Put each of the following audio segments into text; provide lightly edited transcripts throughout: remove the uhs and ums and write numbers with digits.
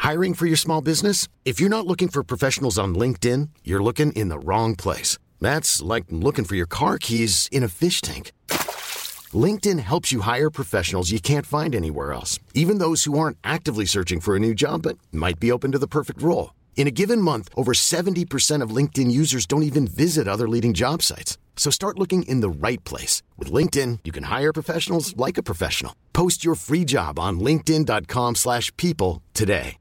Hiring for your small business? If you're not looking for professionals on LinkedIn, you're looking in the wrong place. That's like looking for your car keys in a fish tank. LinkedIn helps you hire professionals you can't find anywhere else, even those who aren't actively searching for a new job but might be open to the perfect role. In a given month, over 70% of LinkedIn users don't even visit other leading job sites. So start looking in the right place. With LinkedIn, you can hire professionals like a professional. Post your free job on linkedin.com/people today.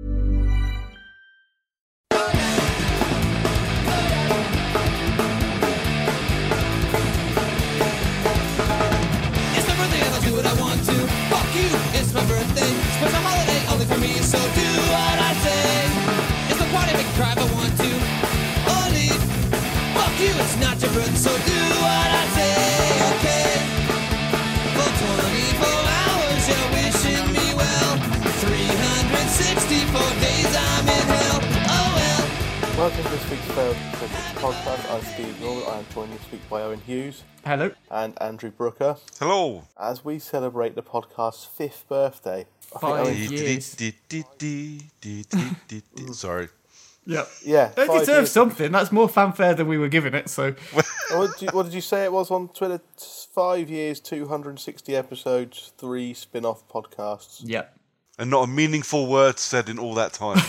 It's my birthday and I'll do what I want to. Fuck you, it's my birthday. It's a holiday only for me, so do what I say. It's my party, make me cry if I want to. Or leave. Fuck you, it's not your birthday, so do what I say. Okay. For 24 hours you're wishing me well. 364 days I'm in hell. Oh well. Welcome to this week's Failed Critics podcast. I'm Steve Norman. I am joined this week by Owen Hughes. Hello. And Andrew Brooker. Hello. As we celebrate the podcast's 5th birthday. I think 5 Owen- years. Sorry. Yep. Yeah. It 5 deserves years. something. That's more fanfare than we were giving it, so... What did you say it was on Twitter? 5 years, 260 episodes, 3 spin-off podcasts. Yep. And not a meaningful word said in all that time.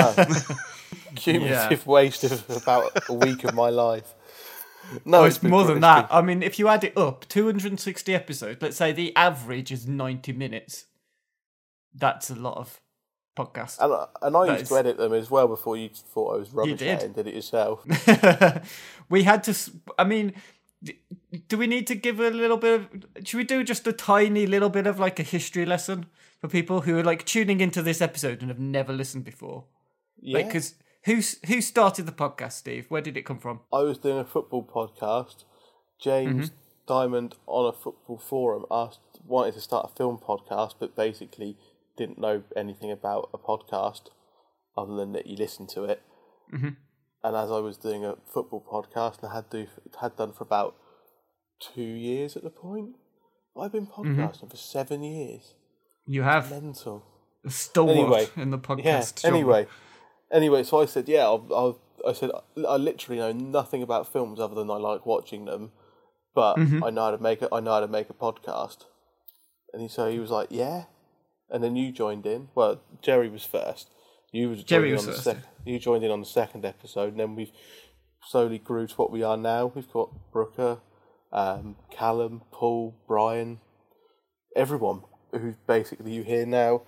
Cumulative waste of about a week of my life. No, Oh, it's been more great. than that. I mean, if you add it up, 260 episodes, let's say the average is 90 minutes. That's a lot of podcasts. And I That used is- to edit them as well before you thought I was rubbish did. at it and did it yourself. We had to... I mean, do we need to give a little bit of... Should we do just a tiny little bit of like a history lesson for people who are like tuning into this episode and have never listened before? Yeah. Because who started the podcast, Steve? Where did it come from? I was doing a football podcast. James Diamond on a football forum wanted to start a film podcast, but basically didn't know anything about a podcast other than that you listen to it. Mm-hmm. And as I was doing a football podcast, and I had done for about 2 years at the point, I've been podcasting for 7 years. You have Mental. a stalwart Anyway, in the podcast. Yeah. genre. Anyway, so I said, yeah, I said I literally know nothing about films other than I like watching them, but I know how to make a podcast. And he was like, yeah. And then you joined in. Well, Jerry was first. You joined in on the second episode, and then we've slowly grew to what we are now. We've got Brooker, Callum, Paul, Brian, everyone who basically you hear now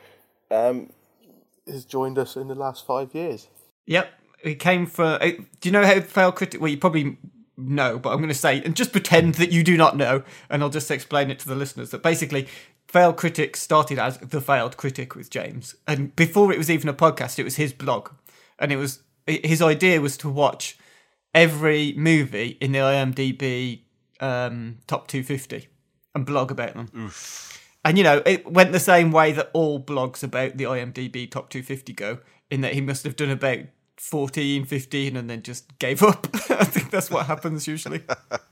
has joined us in the last 5 years. Yep. It came from... Do you know how Failed Critic... Well, you probably know, but I'm going to say... And just pretend that you do not know, and I'll just explain it to the listeners, that basically Failed Critic started as The Failed Critic with James. And before it was even a podcast, it was his blog. And his idea was to watch every movie in the IMDb top 250 and blog about them. Oof. And, it went the same way that all blogs about the IMDb top 250 go, in that he must have done about 14, 15, and then just gave up. I think that's what happens usually.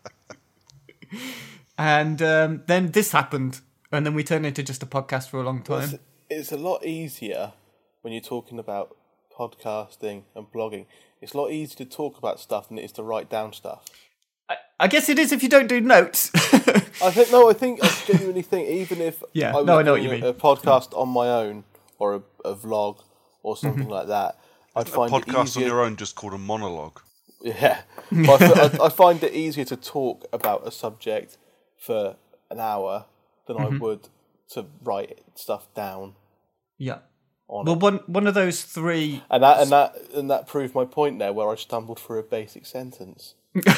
And then this happened, and then we turned into just a podcast for a long time. Well, it's a lot easier when you're talking about podcasting and blogging. It's a lot easier to talk about stuff than it is to write down stuff. I guess it is if you don't do notes. I genuinely think even if Yeah, I was no, I know what doing you mean. a podcast on my own or a vlog or something like that, I'd A find it podcast easier. on your own just called a monologue. Yeah, but I find it easier to talk about a subject for an hour than I would to write stuff down. Yeah. On Well, it. one of those three... And that proved my point there, where I stumbled through a basic sentence.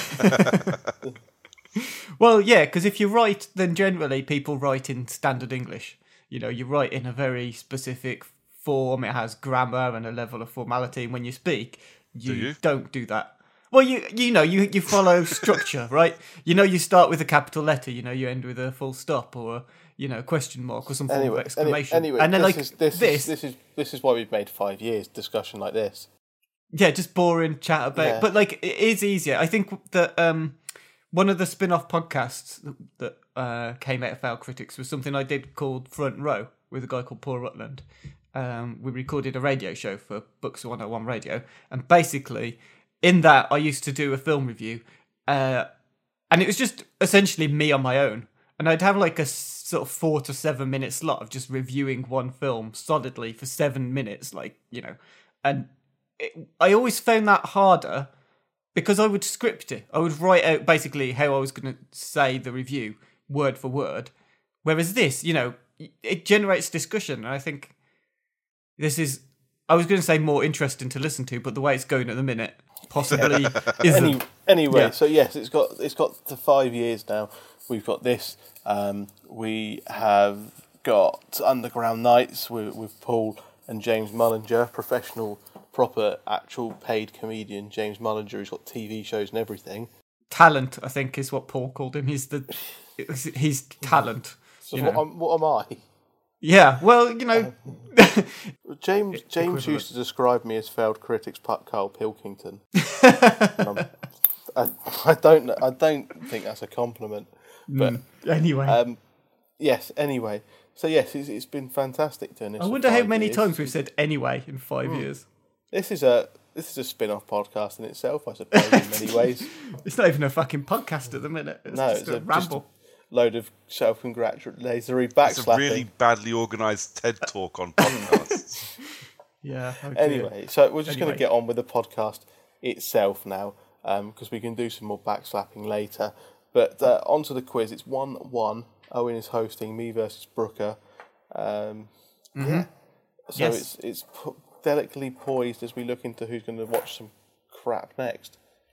Well, yeah, because if you write, then generally people write in standard English. You write in a very specific form. It has grammar and a level of formality. And when you speak, you don't do that. Well, you follow structure, right? You start with a capital letter. You end with a full stop or a question mark or some form of exclamation. Anyway, and then this is why we've made 5 years discussion like this. Yeah, just boring chat about. Yeah. But it is easier. I think that one of the spin-off podcasts that came out of Failed Critics was something I did called Front Row with a guy called Paul Rutland. we recorded a radio show for Books 101 Radio, and basically in that I used to do a film review, and it was just essentially me on my own, and I'd have like a sort of 4 to 7 minute slot of just reviewing one film solidly for 7 minutes, and I always found that harder because I would script it. I would write out basically how I was going to say the review word for word, whereas this, it generates discussion, and I think this is, I was going to say more interesting to listen to, but the way it's going at the minute possibly isn't. Anyway, Yeah. so yes, it's got to 5 years now. We've got this. We have got Underground Nights with Paul and James Mullinger, professional, proper, actual paid comedian James Mullinger, who's got TV shows and everything. Talent, I think, is what Paul called him. He's talent. So what am I? Yeah, well, James used to describe me as failed critics Carl Pilkington. I don't think that's a compliment. But anyway. Yes. Anyway, so yes, it's been fantastic doing this. I for wonder how 5 many years. times we've said anyway in 5 years. This is a spin-off podcast in itself, I suppose, in many ways. It's not even a fucking podcast at the minute. It's No, just it's a ramble. Load of self-congratulatory It's backslapping. a really badly organised TED talk on podcasts. Yeah. Oh dear. Anyway, so we're just going Anyway. to get on with the podcast itself now, because we can do some more backslapping later. But onto the quiz. It's 1-1. Owen is hosting, me versus Brooker. Yeah. So Yes. it's delicately poised as we look into who's going to watch some crap next.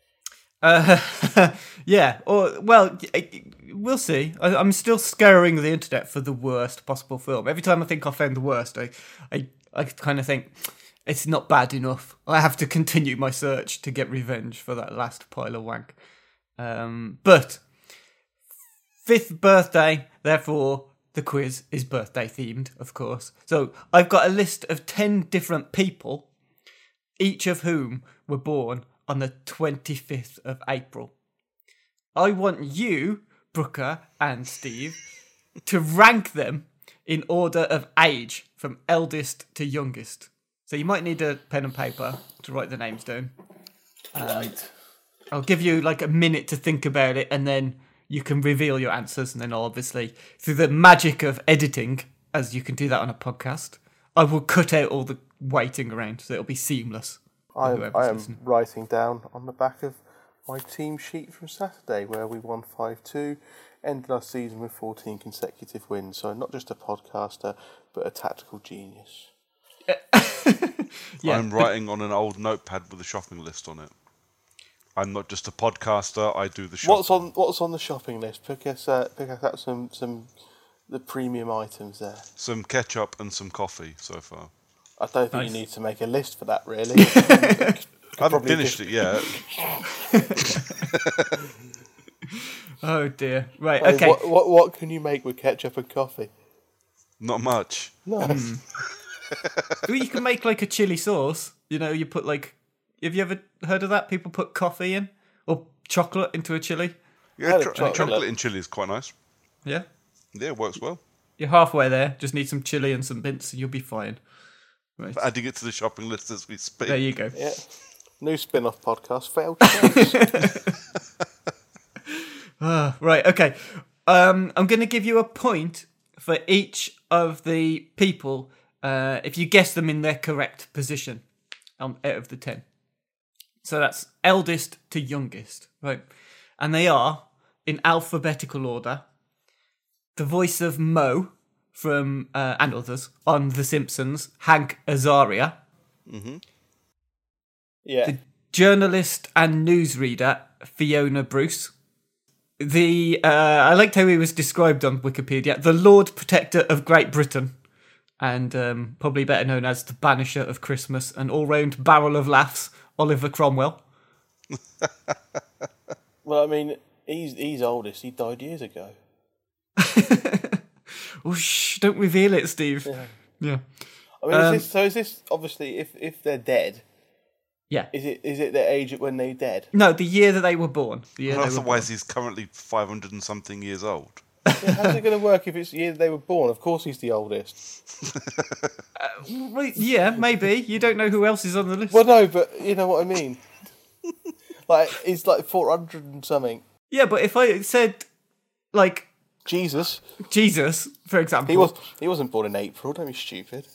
Yeah, or well, we'll see. I'm still scouring the internet for the worst possible film. Every time I think I've found the worst, I kind of think it's not bad enough. I have to continue my search to get revenge for that last pile of wank. But 5th birthday, therefore the quiz is birthday themed, of course. So I've got a list of 10 different people, each of whom were born on the 25th of April. I want you, Brooker and Steve, to rank them in order of age, from eldest to youngest. So you might need a pen and paper to write the names down. Right. I'll give you like a minute to think about it, and then you can reveal your answers, and then I'll obviously, through the magic of editing, as you can do that on a podcast, I will cut out all the waiting around, so it'll be seamless. I whoever's am listening. writing down on the back of my team sheet from Saturday, where we won 5-2, ended our season with 14 consecutive wins. So not just a podcaster, but a tactical genius. Yeah. I'm writing on an old notepad with a shopping list on it. I'm not just a podcaster, I do the shopping. What's on the shopping list? Pick us out some the premium items there. Some ketchup and some coffee so far. I don't think Nice. you need to make a list for that, really. I haven't finished it yet. Oh dear. Right, Hey, okay. What can you make with ketchup and coffee? Not much. Nice. Well, you can make like a chili sauce. You put like... Have you ever heard of that? People put coffee in or chocolate into a chili. Yeah, Had a chocolate chocolate. in chili is quite nice. Yeah. Yeah, it works well. You're halfway there. Just need some chili and some mince and you'll be fine. Right. Adding it to the shopping list as we speak. There you go. Yeah. New spin-off podcast, Failed Choice. Right, okay. I'm going to give you a point for each of the people if you guess them in their correct position out of the 10. So that's eldest to youngest, right? And they are, in alphabetical order, the voice of Mo from, and others, on The Simpsons, Hank Azaria. Yeah. Journalist and newsreader, Fiona Bruce. I liked how he was described on Wikipedia, the Lord Protector of Great Britain, and probably better known as the Banisher of Christmas, an all-round barrel of laughs, Oliver Cromwell. Well, I mean, he's oldest. He died years ago. Oh, shh, don't reveal it, Steve. Yeah. I mean, is this obviously if they're dead? Yeah. Is it their age when they're dead? No, the year that they were born. The year they were born. Otherwise, he's currently 500 and something years old. Yeah, how's it going to work if it's the year they were born? Of course he's the oldest. Well, yeah, maybe. You don't know who else is on the list. Well, no, but you know what I mean. Like, he's like 400 and something. Yeah, but if I said, like, Jesus. Jesus, for example. He wasn't born in April, don't be stupid.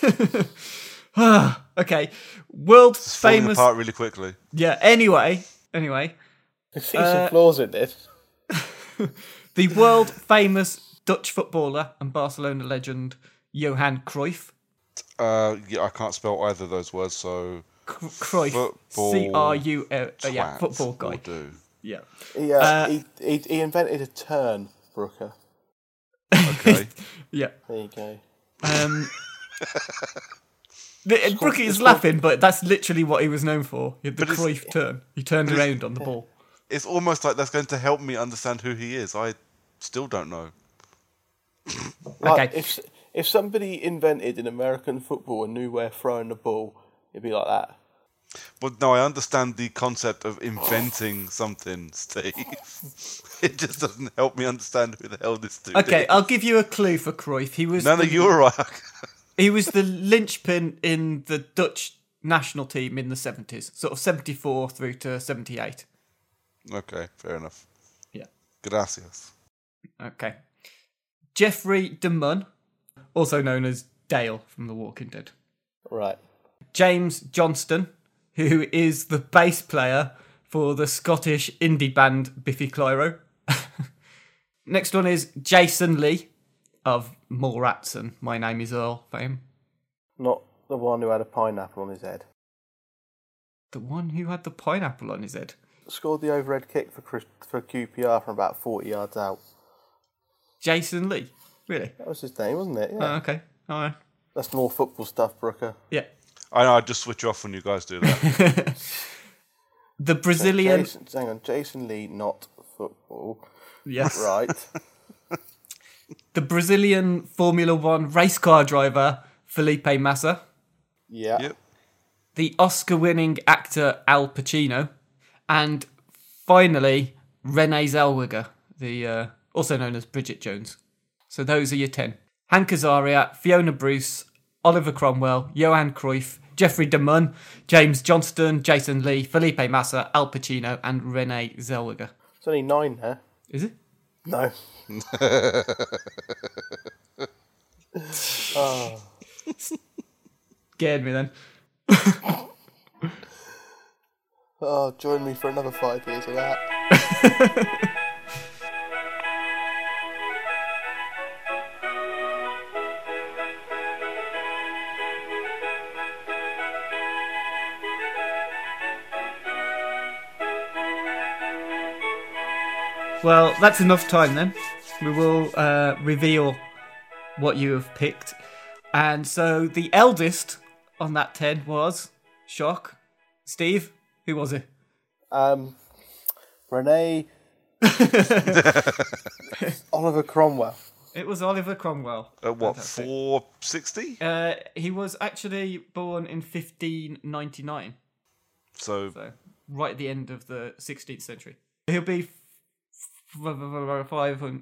Okay. World It's falling famous... apart really quickly. Yeah, anyway. I see some flaws in this. The world famous Dutch footballer and Barcelona legend, Johan Cruyff. Yeah, I can't spell either of those words, so... Cruyff. Football C-R-U... yeah, twat football guy. will do. Yeah. He invented a turn, Brooker. Okay. Yeah. There you go. Brookie is laughing, but that's literally what he was known for. The Cruyff turn. He turned around on the ball. It's almost like that's going to help me understand who he is. I still don't know. Like, Okay. if somebody invented in American football and knew where throwing the ball, it'd be like that. But no, I understand the concept of inventing something, Steve. It just doesn't help me understand who the hell this dude Okay, is. I'll give you a clue for Cruyff. He was You're right. he was the linchpin in the Dutch national team in the 70s, sort of 74 through to 78. Okay, fair enough. Yeah. Gracias. Okay. Jeffrey de Munn, also known as Dale from The Walking Dead. Right. James Johnston, who is the bass player for the Scottish indie band Biffy Clyro. Next one is Jason Lee of Mallrats and My Name is Earl fame. Not the one who had a pineapple on his head. The one who had the pineapple on his head. Scored the overhead kick for QPR from about 40 yards out. Jason Lee? Really? That was his name, wasn't it? Yeah. Oh, okay. All right. That's more football stuff, Brooker. Yeah. I know, I just switch off when you guys do that. The Brazilian... Jason Lee, not football. Yes. Right. The Brazilian Formula One race car driver, Felipe Massa. Yeah. Yep. The Oscar-winning actor Al Pacino. And finally, Renee Zellweger, the also known as Bridget Jones. So those are your 10. Hank Azaria, Fiona Bruce, Oliver Cromwell, Johan Cruyff, Jeffrey de Munn, James Johnston, Jason Lee, Felipe Massa, Al Pacino, and Renee Zellweger. There's only 9 there. Is it? No. Scared me then. Oh, join me for another 5 years of that. Well, that's enough time then. We will reveal what you have picked. And so the eldest on that 10 was Shock. Steve, who was it? Renee. Oliver Cromwell. It was Oliver Cromwell. What, Fantastic. 460? He was actually born in 1599. So So right at the end of the 16th century. He'll be 418.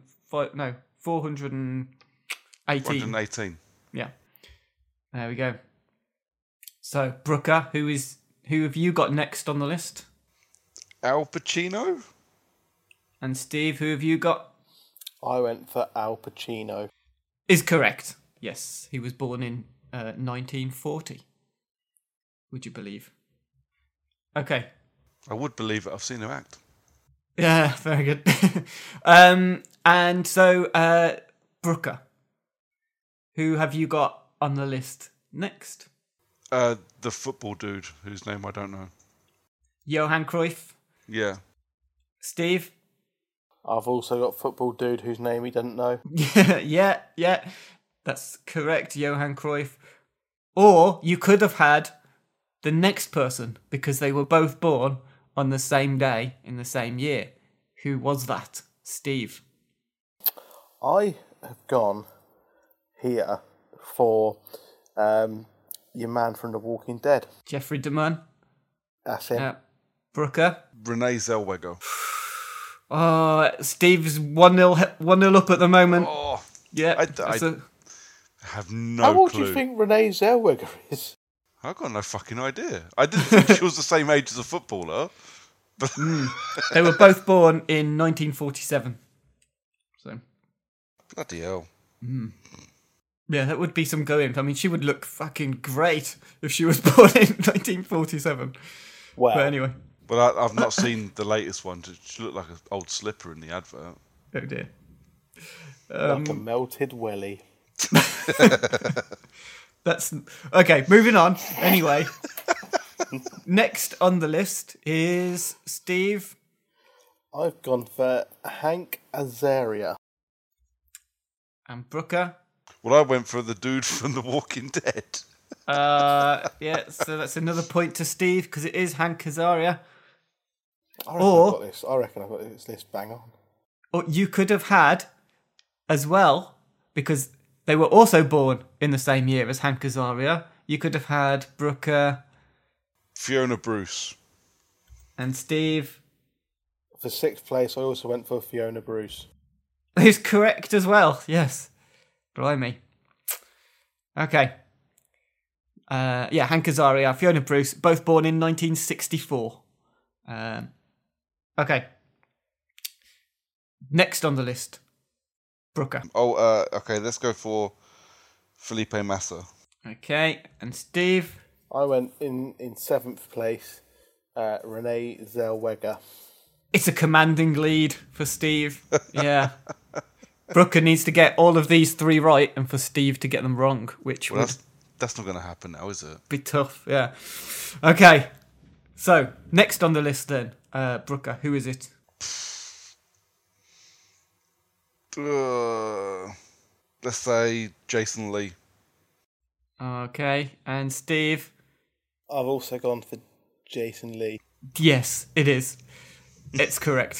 118. Yeah. There we go. So, Brooker, who have you got next on the list? Al Pacino? And Steve, who have you got? I went for Al Pacino. Is correct. Yes, he was born in 1940. Would you believe? Okay. I would believe it. I've seen him act. Yeah, very good. And so, Brooker, who have you got on the list next? The football dude, whose name I don't know. Johan Cruyff. Yeah. Steve? I've also got football dude whose name he doesn't know. Yeah. That's correct, Johan Cruyff. Or you could have had the next person, because they were both born on the same day in the same year. Who was that? Steve? I have gone here for your man from The Walking Dead. Jeffrey de Munn? That's him. Brooker? Renee Zellweger. Steve's 1-0 up at the moment. Oh, Yeah. I have no How old clue. do you think Renee Zellweger is? I've got no fucking idea. I didn't think she was the same age as a footballer. They were both born in 1947. So, Bloody hell. yeah, that would be some going. I mean, she would look fucking great if she was born in 1947. Well, But anyway. But I've not seen the latest one. She looked like an old slipper in the advert. Oh dear. like a melted welly. That's okay. Moving on. Anyway, next on the list is Steve. I've gone for Hank Azaria. And Brooker. Well, I went for the dude from The Walking Dead. Yeah. So that's another point to Steve because it is Hank Azaria. I reckon I've got this list bang on. Or you could have had, as well, because they were also born in the same year as Hank Azaria. You could have had Brooker Fiona Bruce. and Steve. For sixth place, I also went for Fiona Bruce. Who's correct as well. Yes. Blimey. Okay. Yeah, Hank Azaria, Fiona Bruce, both born in 1964. Okay. Next on the list, Brooker. Oh, okay, let's go for Felipe Massa. Okay, and Steve. I went in seventh place, Renee Zellweger. It's a commanding lead for Steve. Yeah. Brooker needs to get all of these three right and for Steve to get them wrong, which Well, would that's not going to happen now, is it? be tough. Yeah. Okay. So, next on the list then, Brooker, who is it? Let's say Jason Lee. Okay, and Steve. I've also gone for Jason Lee. Yes, it is. It's correct.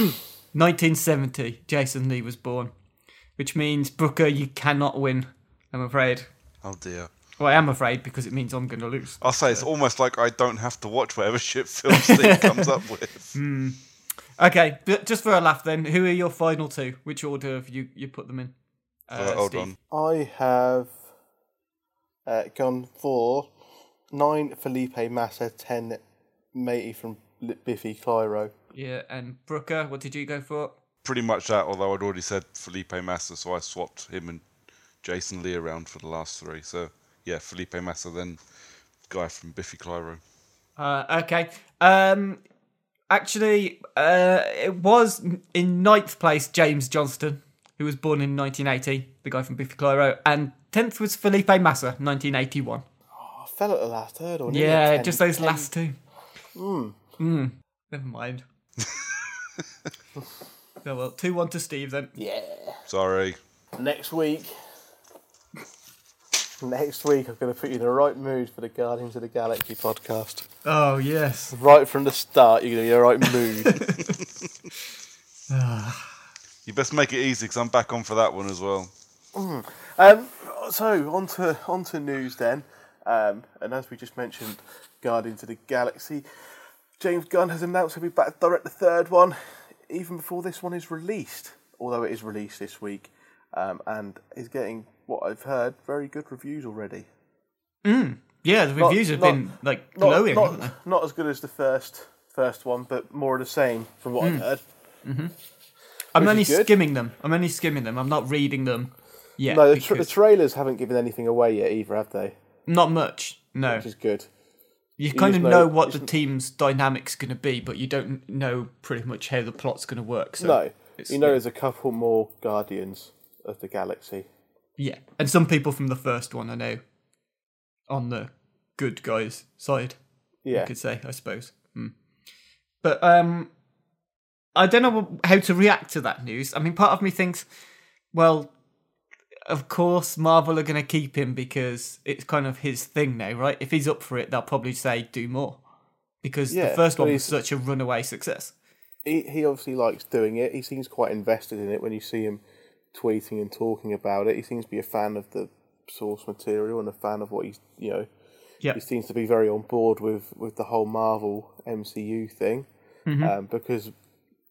1970, Jason Lee was born, which means, Brooker, you cannot win, I'm afraid. Oh dear. Well, I am afraid because it means I'm going to lose. I'll say it's almost like I don't have to watch whatever shit film Steve comes up with. Okay, but just for a laugh then, who are your final two? Which order have you put them in? Hold Steve? on. I have gone for 9 Felipe Massa, 10 Matey from Biffy Clyro. Yeah, and Brooker, what did you go for? Pretty much that, although I'd already said Felipe Massa, so I swapped him and Jason Lee around for the last three. So, yeah, Felipe Massa, then guy from Biffy Clyro. Okay. Actually, it was in 9th place James Johnston, who was born in 1980, the guy from Biffy Clyro, and 10th was Felipe Massa, 1981. I fell at the last hurdle. Yeah, just those last two. Never mind. Oh well, 2-1 to Steve then. Yeah. Sorry. Next week, I'm going to put you in the right mood for the Guardians of the Galaxy podcast. Oh, yes. Right from the start, you're going to be in the right mood. You best make it easy because I'm back on for that one as well. So, on to news then. And as we just mentioned, Guardians of the Galaxy, James Gunn has announced he'll be back to direct the third one, even before this one is released. Although it is released this week. And is getting, what I've heard, very good reviews already. Yeah, the reviews have been glowing, haven't they? Not as good as the first one, but more of the same from what I've heard. I'm only is good. skimming them. I'm not reading them yet. No, the because trailers haven't given anything away yet either, have they? not much, no. Which is good. You kind of just know know- what the team's dynamic's going to be, but you don't know pretty much how the plot's going to work. So No, it's- you know there's a couple more Guardians of the Galaxy. Yeah, and some people from the first one I know on the good guys' side. Yeah. You could say, I suppose. But I don't know how to react to that news. I mean, part of me thinks, well, of course Marvel are going to keep him because it's kind of his thing now, right? If he's up for it, they'll probably say do more. Because the Yeah, first but one was he's- such a runaway success. He obviously likes doing it. He seems quite invested in it when you see him tweeting and talking about it. He seems to be a fan of the source material and a fan of what he's, Yeah. he seems to be very on board with the whole Marvel MCU thing. Because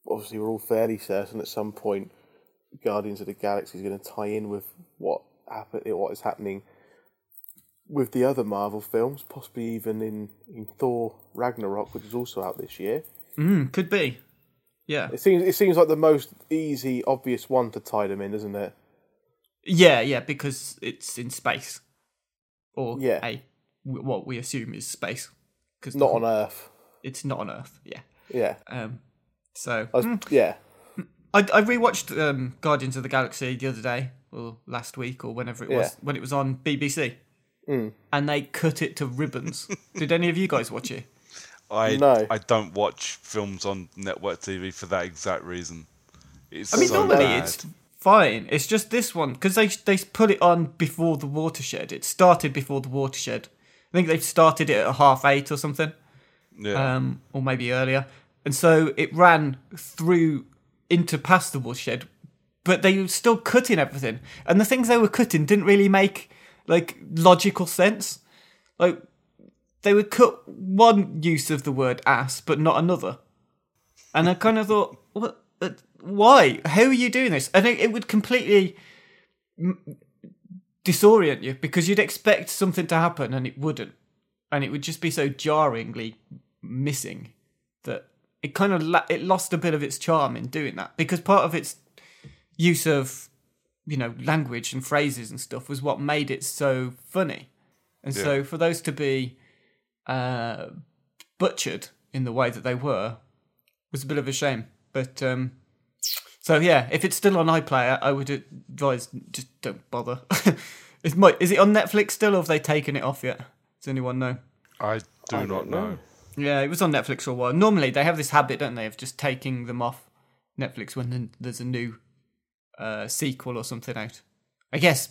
obviously we're all fairly certain at some point Guardians of the Galaxy is going to tie in with what is happening with the other Marvel films, possibly even in Thor Ragnarok, which is also out this year. Could be. Yeah. It seems like the most easy, obvious one to tie them in, doesn't it? Yeah, because it's in space. Or Yeah. what we assume is space. Cause Not on Earth. It's not on Earth, yeah. Yeah. So yeah. I rewatched Guardians of the Galaxy the other day, or last week, or whenever it was, when it was on BBC. And they cut it to ribbons. Did any of you guys watch it? No. I don't watch films on network TV for that exact reason. Normally bad. it's fine. It's just this one, because they put it on before the Watershed. It started before the Watershed. I think they started it at 8:30 or something. Yeah. Or maybe earlier. And so it ran through into past the Watershed, but they were still cutting everything. And the things they were cutting didn't really make, like, logical sense. Like, they would cut one use of the word ass, but not another. And I kind of thought, what? Why? How are you doing this? And it would completely disorient you, because you'd expect something to happen and it wouldn't. And it would just be so jarringly missing that it kind of it lost a bit of its charm in doing that, because part of its use of, language and phrases and stuff was what made it so funny. And so for those to be butchered in the way that they were was a bit of a shame. But so yeah, if it's still on iPlayer, I would advise just don't bother. Is it on Netflix still, or have they taken it off yet? Does anyone know? I do not know. Yeah, it was on Netflix for a while. Normally they have this habit, don't they, of just taking them off Netflix when there's a new sequel or something out. I guess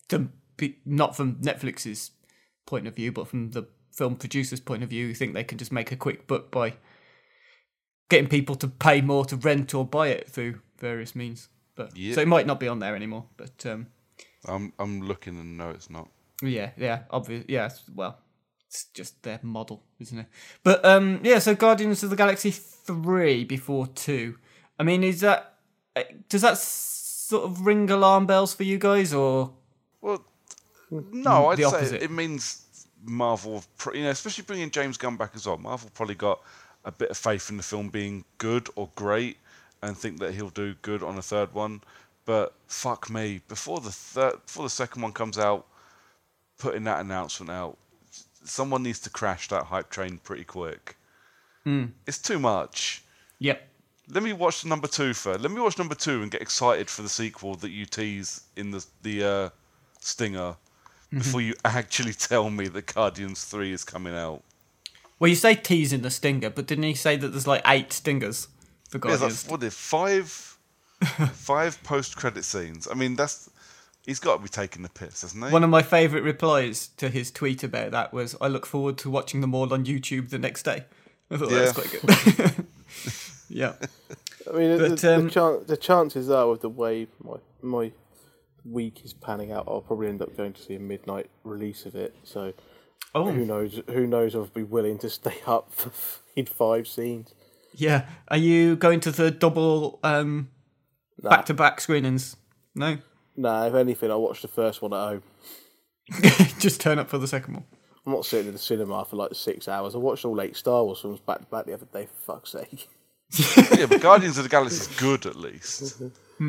not from Netflix's point of view, but from the film producer's point of view, who think they can just make a quick buck by getting people to pay more to rent or buy it through various means. But so it might not be on there anymore. But I'm looking and no, it's not. Yeah, obvious. Yeah, well, it's just their model, isn't it? But so Guardians of the Galaxy 3 before 2. I mean, does that sort of ring alarm bells for you guys, or? Well, no, I'd say opposite? it means Marvel, especially bringing James Gunn back as well. Marvel probably got a bit of faith in the film being good or great, and think that he'll do good on a third one. But fuck me, before the second one comes out, putting that announcement out, someone needs to crash that hype train pretty quick. It's too much. Yep. Let me watch number 2 first. Let me watch number 2 and get excited for the sequel that you tease in the stinger before you actually tell me that Guardians 3 is coming out. Well, you say tease in the stinger, but didn't he say that there's like 8 stingers for Yeah, Guardians? what is 5 post-credit scenes? I mean, he's got to be taking the piss, hasn't he? One of my favourite replies to his tweet about that was, "I look forward to watching them all on YouTube the next day." I thought that was quite good. Yeah. I mean, the chances are, with the way my week is panning out, I'll probably end up going to see a midnight release of it. So who knows? Who knows if I'll be willing to stay up in 5 scenes. Yeah. Are you going to the double back-to-back screenings? No? Nah, if anything, I'll watch the first one at home. Just turn up for the second one. I'm not sitting in the cinema for like 6 hours. I watched all 8 Star Wars films back to back the other day, for fuck's sake. Yeah, but Guardians of the Galaxy is good at least.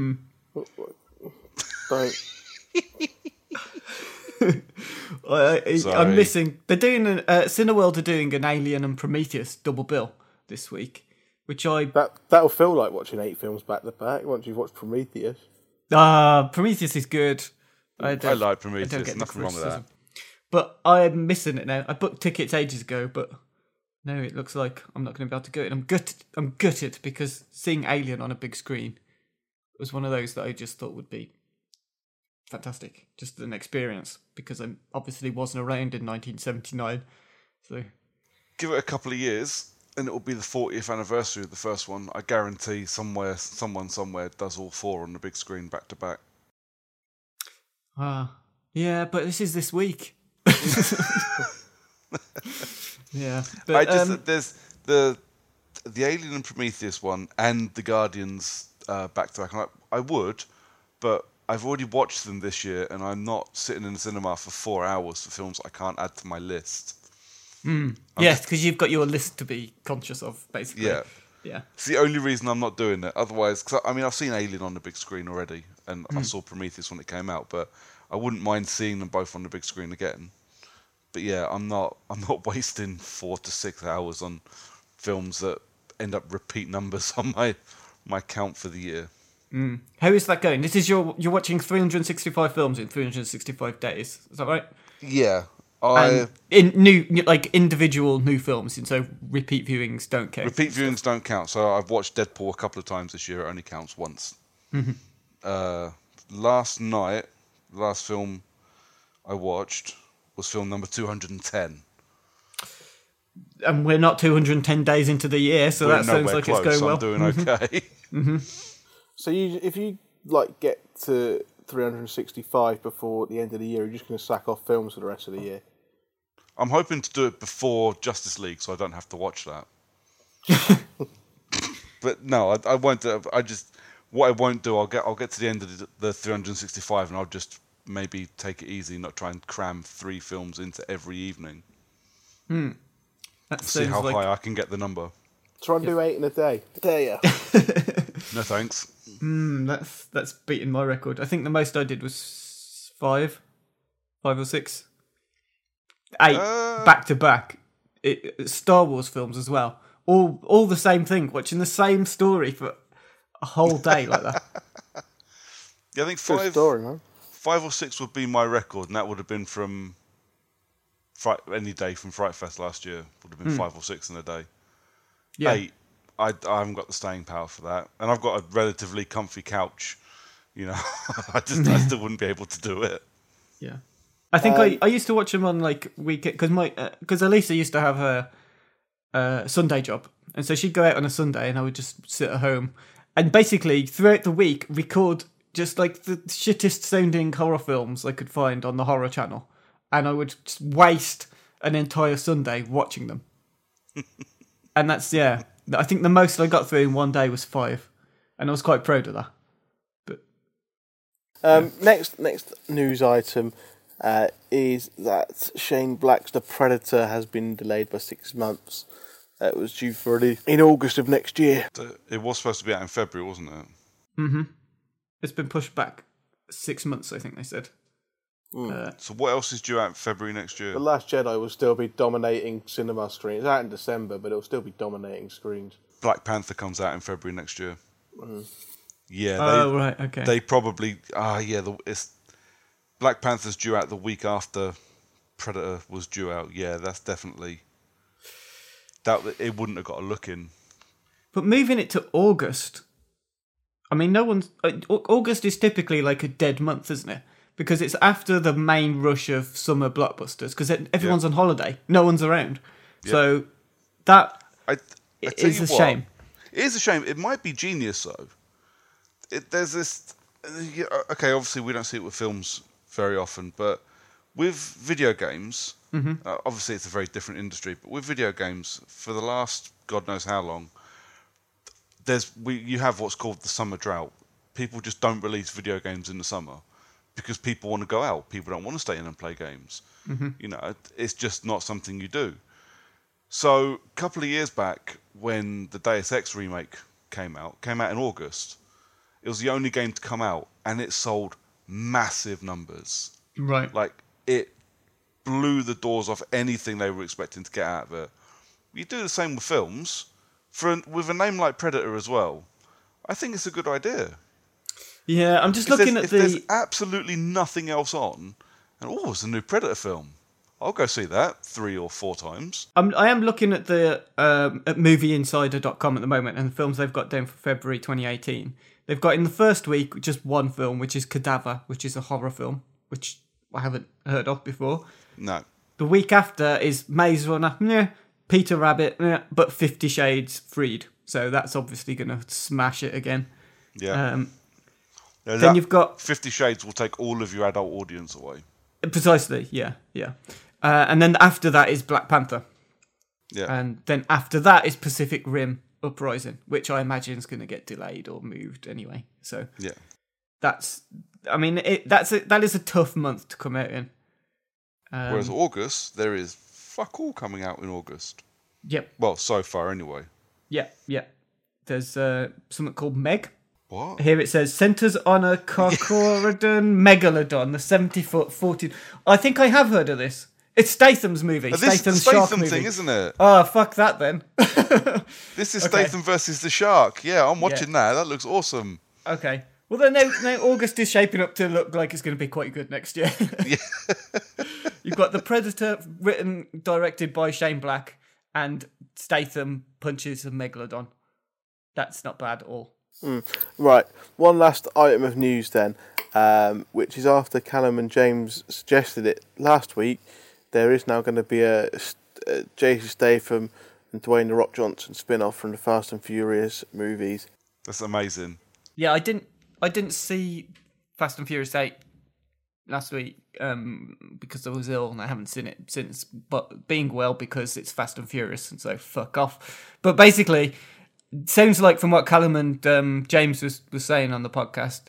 Don't. I'm missing. They're doing Cineworld are doing an Alien and Prometheus double bill this week, which That'll feel like watching 8 films back to back once you've watched Prometheus. Prometheus is good. I like Prometheus. Nothing wrong with that. But I'm missing it now. I booked tickets ages ago, but no, it looks like I'm not going to be able to go. And I'm gutted because seeing Alien on a big screen was one of those that I just thought would be fantastic, just an experience, because I obviously wasn't around in 1979. So give it a couple of years, and it will be the 40th anniversary of the first one. I guarantee someone somewhere does all 4 on the big screen back to back. Yeah, but this week. Yeah, but there's the the Alien and Prometheus one and the Guardians back to back. I would, but I've already watched them this year, and I'm not sitting in the cinema for 4 hours for films I can't add to my list. Yes, because you've got your list to be conscious of, basically. Yeah. It's the only reason I'm not doing it. Otherwise, cause I've seen Alien on the big screen already, and I saw Prometheus when it came out, but I wouldn't mind seeing them both on the big screen again. But yeah, I'm not wasting 4 to 6 hours on films that end up repeat numbers on my count for the year. How is that going? This is you're watching 365 films in 365 days. Is that right? Yeah. And in new, like individual new films, and so repeat viewings don't count. Repeat viewings don't count. So I've watched Deadpool a couple of times this year. It only counts once. Last night, the last film I watched was film number 210. And we're not 210 days into the year, so that sounds like close. It's going well. I'm doing okay. So if you like get to 365 before the end of the year, you're just going to sack off films for the rest of the year. I'm hoping to do it before Justice League, so I don't have to watch that. But no, I won't. What I won't do, I'll get to the end of the 365, and I'll just maybe take it easy, not try and cram 3 films into every evening. See how high I can get the number. Try and do 8 in a day. Dare ya? No thanks. That's beating my record. I think the most I did was 5 or 6, 8 back to back. Star Wars films as well. All the same thing. Watching the same story for a whole day like that. Yeah, I think Good story, man. 5 or 6 would be my record, and that would have been from any day from Fright Fest last year. Would have been 5 or 6 in a day. Yeah. 8. I haven't got the staying power for that, and I've got a relatively comfy couch. You know, I still wouldn't be able to do it. Yeah, I think I used to watch them on like weekend because Elisa used to have her Sunday job, and so she'd go out on a Sunday, and I would just sit at home, and basically throughout the week record just like the shittest sounding horror films I could find on the Horror Channel, and I would just waste an entire Sunday watching them. And that's I think the most I got through in one day was 5, and I was quite proud of that. But next news item is that Shane Black's The Predator has been delayed by 6 months. It was due for release in August of next year. It was supposed to be out in February, wasn't it? Mm-hmm. It's been pushed back 6 months, I think they said. So what else is due out in February next year? The Last Jedi will still be dominating cinema screens. It's out in December, but it'll still be dominating screens. Black Panther comes out in February next year. Yeah. Right. Okay. They probably. Black Panther's due out the week after Predator was due out. Yeah, that's definitely. It wouldn't have got a look in. But moving it to August, I mean, August is typically like a dead month, isn't it? Because it's after the main rush of summer blockbusters, because everyone's on holiday. No one's around. Yeah. So that is a shame. It is a shame. It might be genius, though. There's this... Okay, obviously we don't see it with films very often, but with video games, obviously it's a very different industry, but with video games, for the last God knows how long, you have what's called the summer drought. People just don't release video games in the summer. Because people want to go out. People don't want to stay in and play games. You know, it's just not something you do. So, a couple of years back, when the Deus Ex remake came out in August, it was the only game to come out, and it sold massive numbers. Right. Like, it blew the doors off anything they were expecting to get out of it. You do the same with films. With a name like Predator as well, I think it's a good idea. Yeah, I'm just looking at if there's absolutely nothing else on, and it's a new Predator film. I'll go see that 3 or 4 times. I am looking at the at movieinsider.com at the moment, and the films they've got down for February 2018. They've got in the first week just one film, which is Cadaver, which is a horror film, which I haven't heard of before. No. The week after is Maze Runner, Peter Rabbit, but 50 Shades Freed. So that's obviously going to smash it again. Yeah. Then you've got 50 Shades will take all of your adult audience away. Precisely, yeah. And then after that is Black Panther. Yeah. And then after that is Pacific Rim, Uprising, which I imagine is going to get delayed or moved anyway. So Yeah. that is a tough month to come out in. Whereas August, there is fuck all coming out in August. Yep. Well, so far anyway. Yeah. There's something called Meg. What? Here it says, centres on a Carcharodon megalodon, the 70-foot 14... I think I have heard of this. It's Statham's movie. This is the Statham's shark Statham movie. thing, isn't it? Oh, fuck that then. This is Okay. Statham versus the shark. Yeah, I'm watching that. That looks awesome. Okay. Well, then now August is shaping up to look like it's going to be quite good next year. Yeah. You've got The Predator, written, directed by Shane Black, and Statham punches a megalodon. That's not bad at all. Right, one last item of news then, which is after Callum and James suggested it last week, there is now going to be a Jason Statham and Dwayne The Rock Johnson spin-off from the Fast and Furious movies. That's amazing. Yeah, I didn't see Fast and Furious 8 last week because I was ill and I haven't seen it since. But being well because it's Fast and Furious, and so fuck off. But basically, sounds like from what Callum and James was saying on the podcast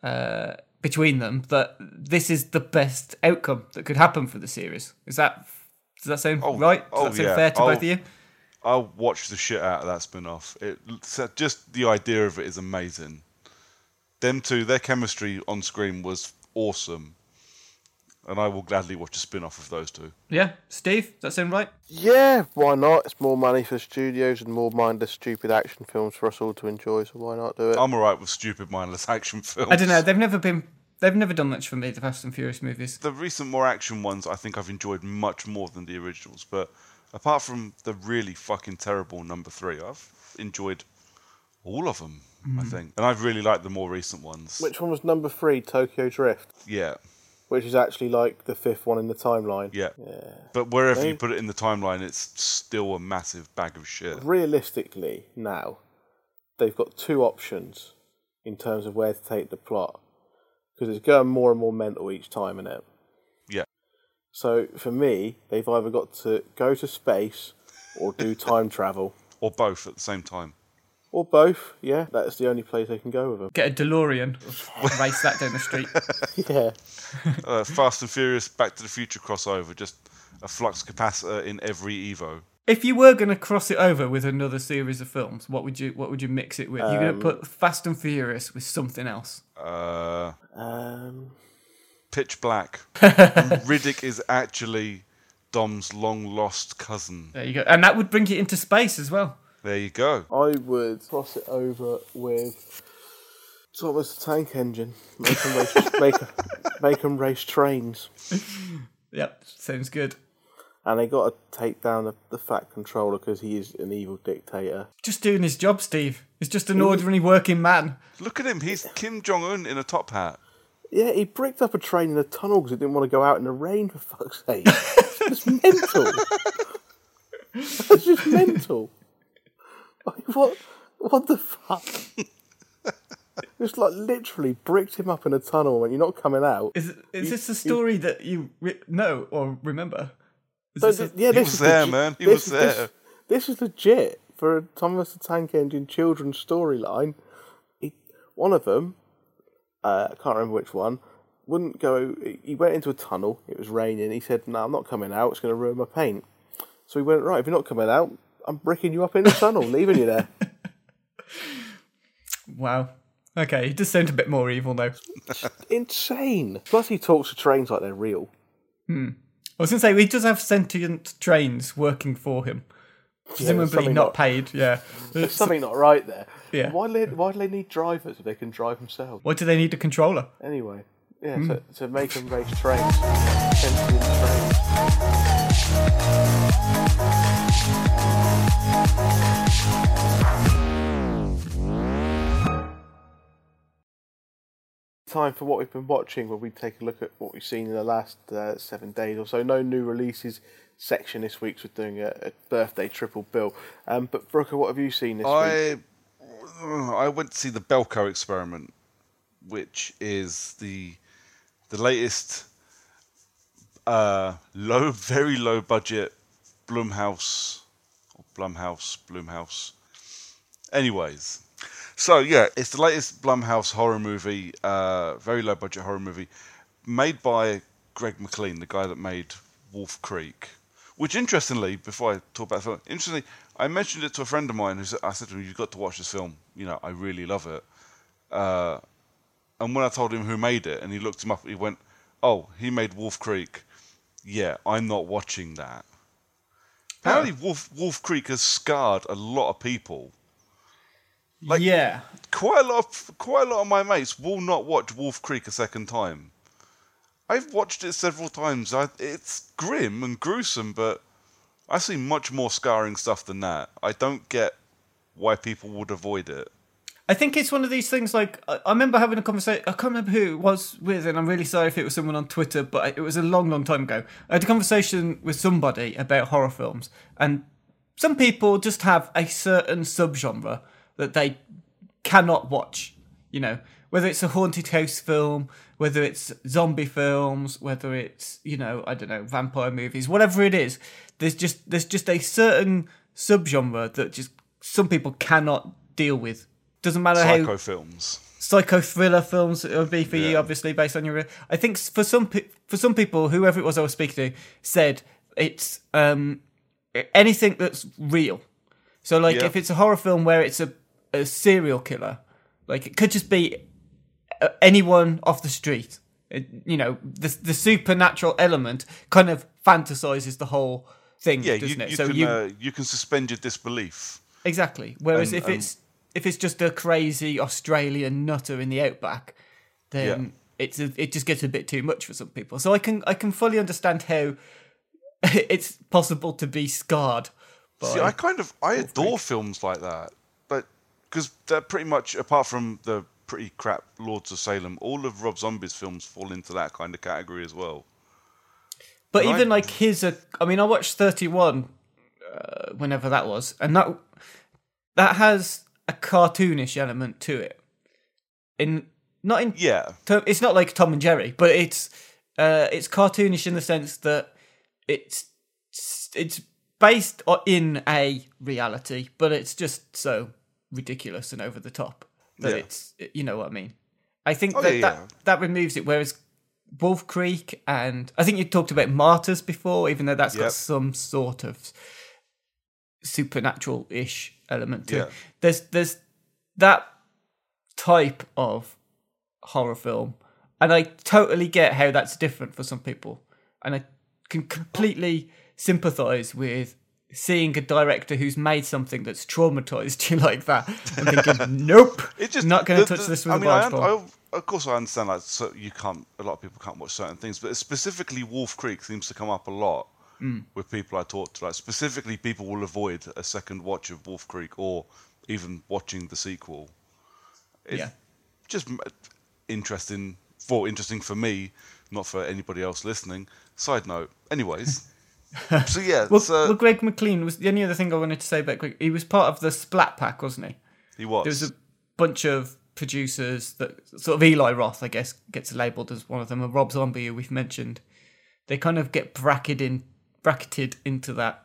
between them that this is the best outcome that could happen for the series. Does that sound right? Does that sound fair to both of you? I'll watch the shit out of that spin-off. Just the idea of it is amazing. Them two, their chemistry on screen was awesome. And I will gladly watch a spin-off of those two. Yeah, Steve, does that sound right? Yeah, why not? It's more money for the studios and more mindless, stupid action films for us all to enjoy, so why not do it? I'm alright with stupid, mindless action films. I don't know. They've never done much for me, the Fast and Furious movies. The recent more action ones I think I've enjoyed much more than the originals, but apart from the really fucking terrible number 3, I've enjoyed all of them, I think. And I've really liked the more recent ones. Which one was number 3, Tokyo Drift? Yeah. Which is actually like the 5th one in the timeline. Yeah. But wherever you put it in the timeline, it's still a massive bag of shit. Realistically, now, they've got 2 options in terms of where to take the plot. Because it's going more and more mental each time, innit? Yeah. So, for me, they've either got to go to space or do time travel. Or both at the same time. Or both, yeah. That's the only place they can go with them. Get a DeLorean, race that down the street. Yeah. Fast and Furious, Back to the Future crossover, just a flux capacitor in every Evo. If you were going to cross it over with another series of films, what would you mix it with? You're going to put Fast and Furious with something else. Pitch Black. Riddick is actually Dom's long-lost cousin. There you go. And that would bring it into space as well. There you go. I would cross it over with Thomas the Tank Engine. Make them race trains. Yep, sounds good. And they got to take down the Fat Controller because he is an evil dictator. Just doing his job, Steve. He's just an ordinary working man. Look at him. He's Kim Jong-un in a top hat. Yeah, he bricked up a train in a tunnel because he didn't want to go out in the rain, for fuck's sake. It's mental. It's just mental. Like, what the fuck? Just like literally bricked him up in a tunnel and went, "You're not coming out." Is this a story that you know or remember? He was there, man. He was there. This is legit for a Thomas the Tank Engine children's storyline. One of them, I can't remember which one, wouldn't go. He went into a tunnel. It was raining. He said, "No, I'm not coming out. It's going to ruin my paint." So he went, "Right, if you're not coming out, I'm bricking you up in the tunnel, leaving you there." Wow. Okay, he does sound a bit more evil though. Insane. Plus, he talks to trains like they're real. I was going to say, he does have sentient trains working for him. Presumably not paid, yeah. There's something not right there. Yeah. Why do they need drivers if they can drive themselves? Why do they need a controller? Anyway, yeah, to make them race trains. Sentient trains. Time for what we've been watching, where we take a look at what we've seen in the last 7 days or so. No new releases section this week, so we're doing a birthday triple bill. But Brooker, what have you seen this week? I went to see the Belko Experiment, which is the latest very low budget Blumhouse Anyways, so yeah, it's the latest Blumhouse horror movie, very low budget horror movie, made by Greg McLean, the guy that made Wolf Creek. Which, interestingly, before I talk about the film, interestingly, I mentioned it to a friend of mine I said to him, "You've got to watch this film. You know, I really love it." And when I told him who made it, and he looked him up, he went, "Oh, he made Wolf Creek. Yeah, I'm not watching that." Apparently, Wolf Creek has scarred a lot of people. Like, yeah. quite a lot of my mates will not watch Wolf Creek a second time. I've watched it several times. It's grim and gruesome, but I've seen much more scarring stuff than that. I don't get why people would avoid it. I think it's one of these things, like, I remember having a conversation, I can't remember who it was with, and I'm really sorry if it was someone on Twitter, but it was a long, long time ago. I had a conversation with somebody about horror films, and some people just have a certain subgenre that they cannot watch, you know, whether it's a haunted house film, whether it's zombie films, whether it's, you know, I don't know, vampire movies, whatever it is, there's just a certain subgenre that just some people cannot deal with. Doesn't matter Psycho films. Psycho thriller films it would be for you, obviously, based on your... I think for some people, whoever it was I was speaking to, said it's anything that's real. So, like, if it's a horror film where it's a serial killer, like, it could just be anyone off the street. You know, the supernatural element kind of fantasizes the whole thing, doesn't it? You can suspend your disbelief. Exactly. Whereas if it's just a crazy Australian nutter in the outback, then it just gets a bit too much for some people. So I can fully understand how it's possible to be scarred. See, I adore films like that, but because they're pretty much, apart from the pretty crap Lords of Salem, all of Rob Zombie's films fall into that kind of category as well. But and even like I watched 31 whenever that was, and that has a cartoonish element to it. It's not like Tom and Jerry, but it's cartoonish in the sense that it's based in a reality, but it's just so ridiculous and over the top that it's, you know what I mean. I think that removes it. Whereas Wolf Creek, and I think you talked about Martyrs before, even though that's got some sort of supernatural-ish element to it. There's that type of horror film, and I totally get how that's different for some people, and I can completely sympathise with seeing a director who's made something that's traumatised you like that and thinking, nope, not going to touch this with a barge pole. Of course, I understand that. So a lot of people can't watch certain things, but specifically Wolf Creek seems to come up a lot with people I talk to. Like, specifically, people will avoid a second watch of Wolf Creek or even watching the sequel. It's just interesting for me, not for anybody else listening. Side note. Anyways. So yeah. Well, Greg McLean was the only other thing I wanted to say about Greg. He was part of the Splat Pack, wasn't he? He was. There was a bunch of producers that sort of Eli Roth, I guess, gets labelled as one of them, and Rob Zombie, who we've mentioned. They kind of get bracketed into that,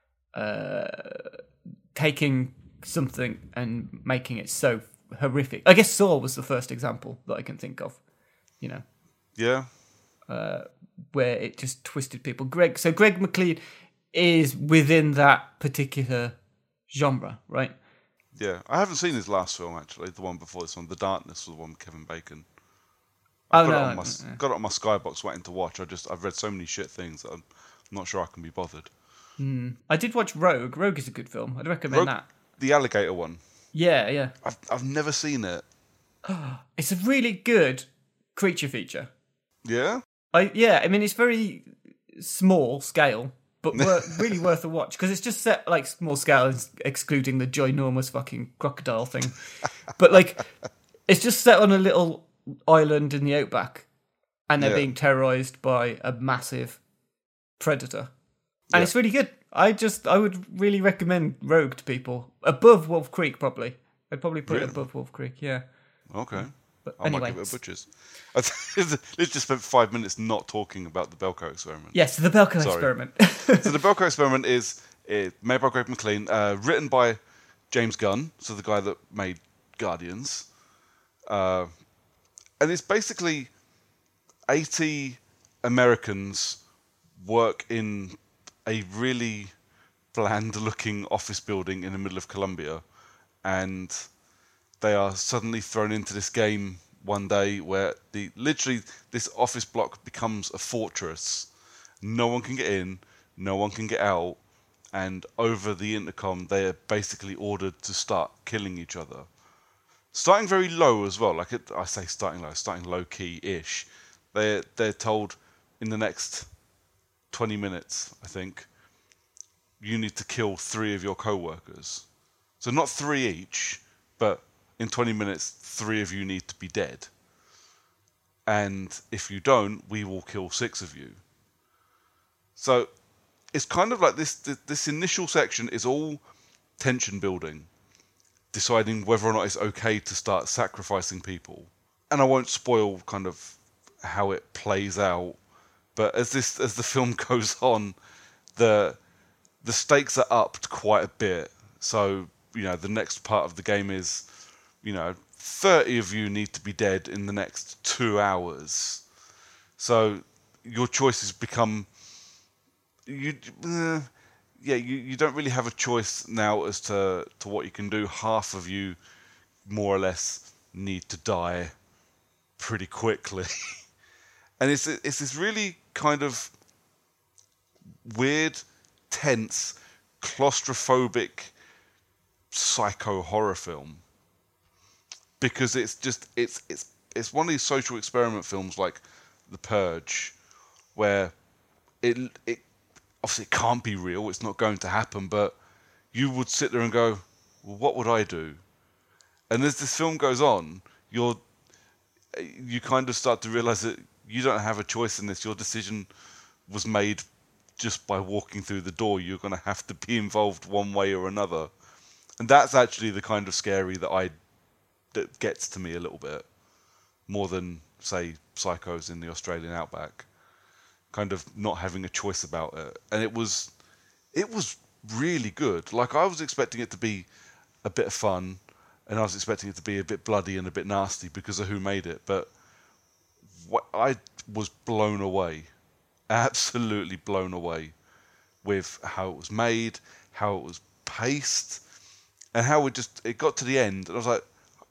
taking something and making it so horrific. I guess Saw was the first example that I can think of. You know. Yeah. Where it just twisted people. Greg McLean is within that particular genre, right? Yeah, I haven't seen his last film actually. The one before this one, The Darkness, was the one with Kevin Bacon. Got it on my Skybox waiting to watch. I've read so many shit things that I'm not sure I can be bothered. I did watch Rogue. Rogue is a good film. I'd recommend that. The alligator one. Yeah. I've never seen it. It's a really good creature feature. Yeah? I mean, it's very small scale, but really worth a watch, because it's just set like small scale, excluding the ginormous fucking crocodile thing. But like, it's just set on a little island in the outback, and they're being terrorized by a massive predator, and it's really good. I would really recommend Rogue to people above Wolf Creek. Probably, I'd probably put it above Wolf Creek. Yeah. Okay. But I might give it a butcher's. Let's just spend 5 minutes not talking about the Belko experiment. Yes, the Belko experiment. So the Belko experiment is made by Greg McLean, written by James Gunn, so the guy that made Guardians. And it's basically 80 Americans work in a really bland-looking office building in the middle of Colombia, and they are suddenly thrown into this game one day where literally this office block becomes a fortress. No one can get in, no one can get out, and over the intercom they are basically ordered to start killing each other. Starting very low as well, I say starting low key-ish. They're told in the next 20 minutes, I think, you need to kill 3 of your co-workers. So not 3 each, but in 20 minutes, 3 of you need to be dead. And if you don't, we will kill 6 of you. So it's kind of like this initial section is all tension building, deciding whether or not it's okay to start sacrificing people. And I won't spoil kind of how it plays out, but as the film goes on, the stakes are upped quite a bit. So, the next part of the game is, 30 of you need to be dead in the next 2 hours. So your choices become you don't really have a choice now as to what you can do. Half of you more or less need to die pretty quickly. And it's this really kind of weird, tense, claustrophobic psycho horror film, because it's one of these social experiment films like The Purge, where it obviously it can't be real, it's not going to happen, but you would sit there and go, well, what would I do? And as this film goes on, you kind of start to realize that you don't have a choice in this. Your decision was made just by walking through the door. You're going to have to be involved one way or another. And that's actually the kind of scary that gets to me a little bit more than, say, Psychos in the Australian outback. Kind of not having a choice about it. And it was really good. Like, I was expecting it to be a bit of fun, and I was expecting it to be a bit bloody and a bit nasty because of who made it. But I was blown away, absolutely blown away with how it was made, how it was paced, and how it got to the end, and I was like,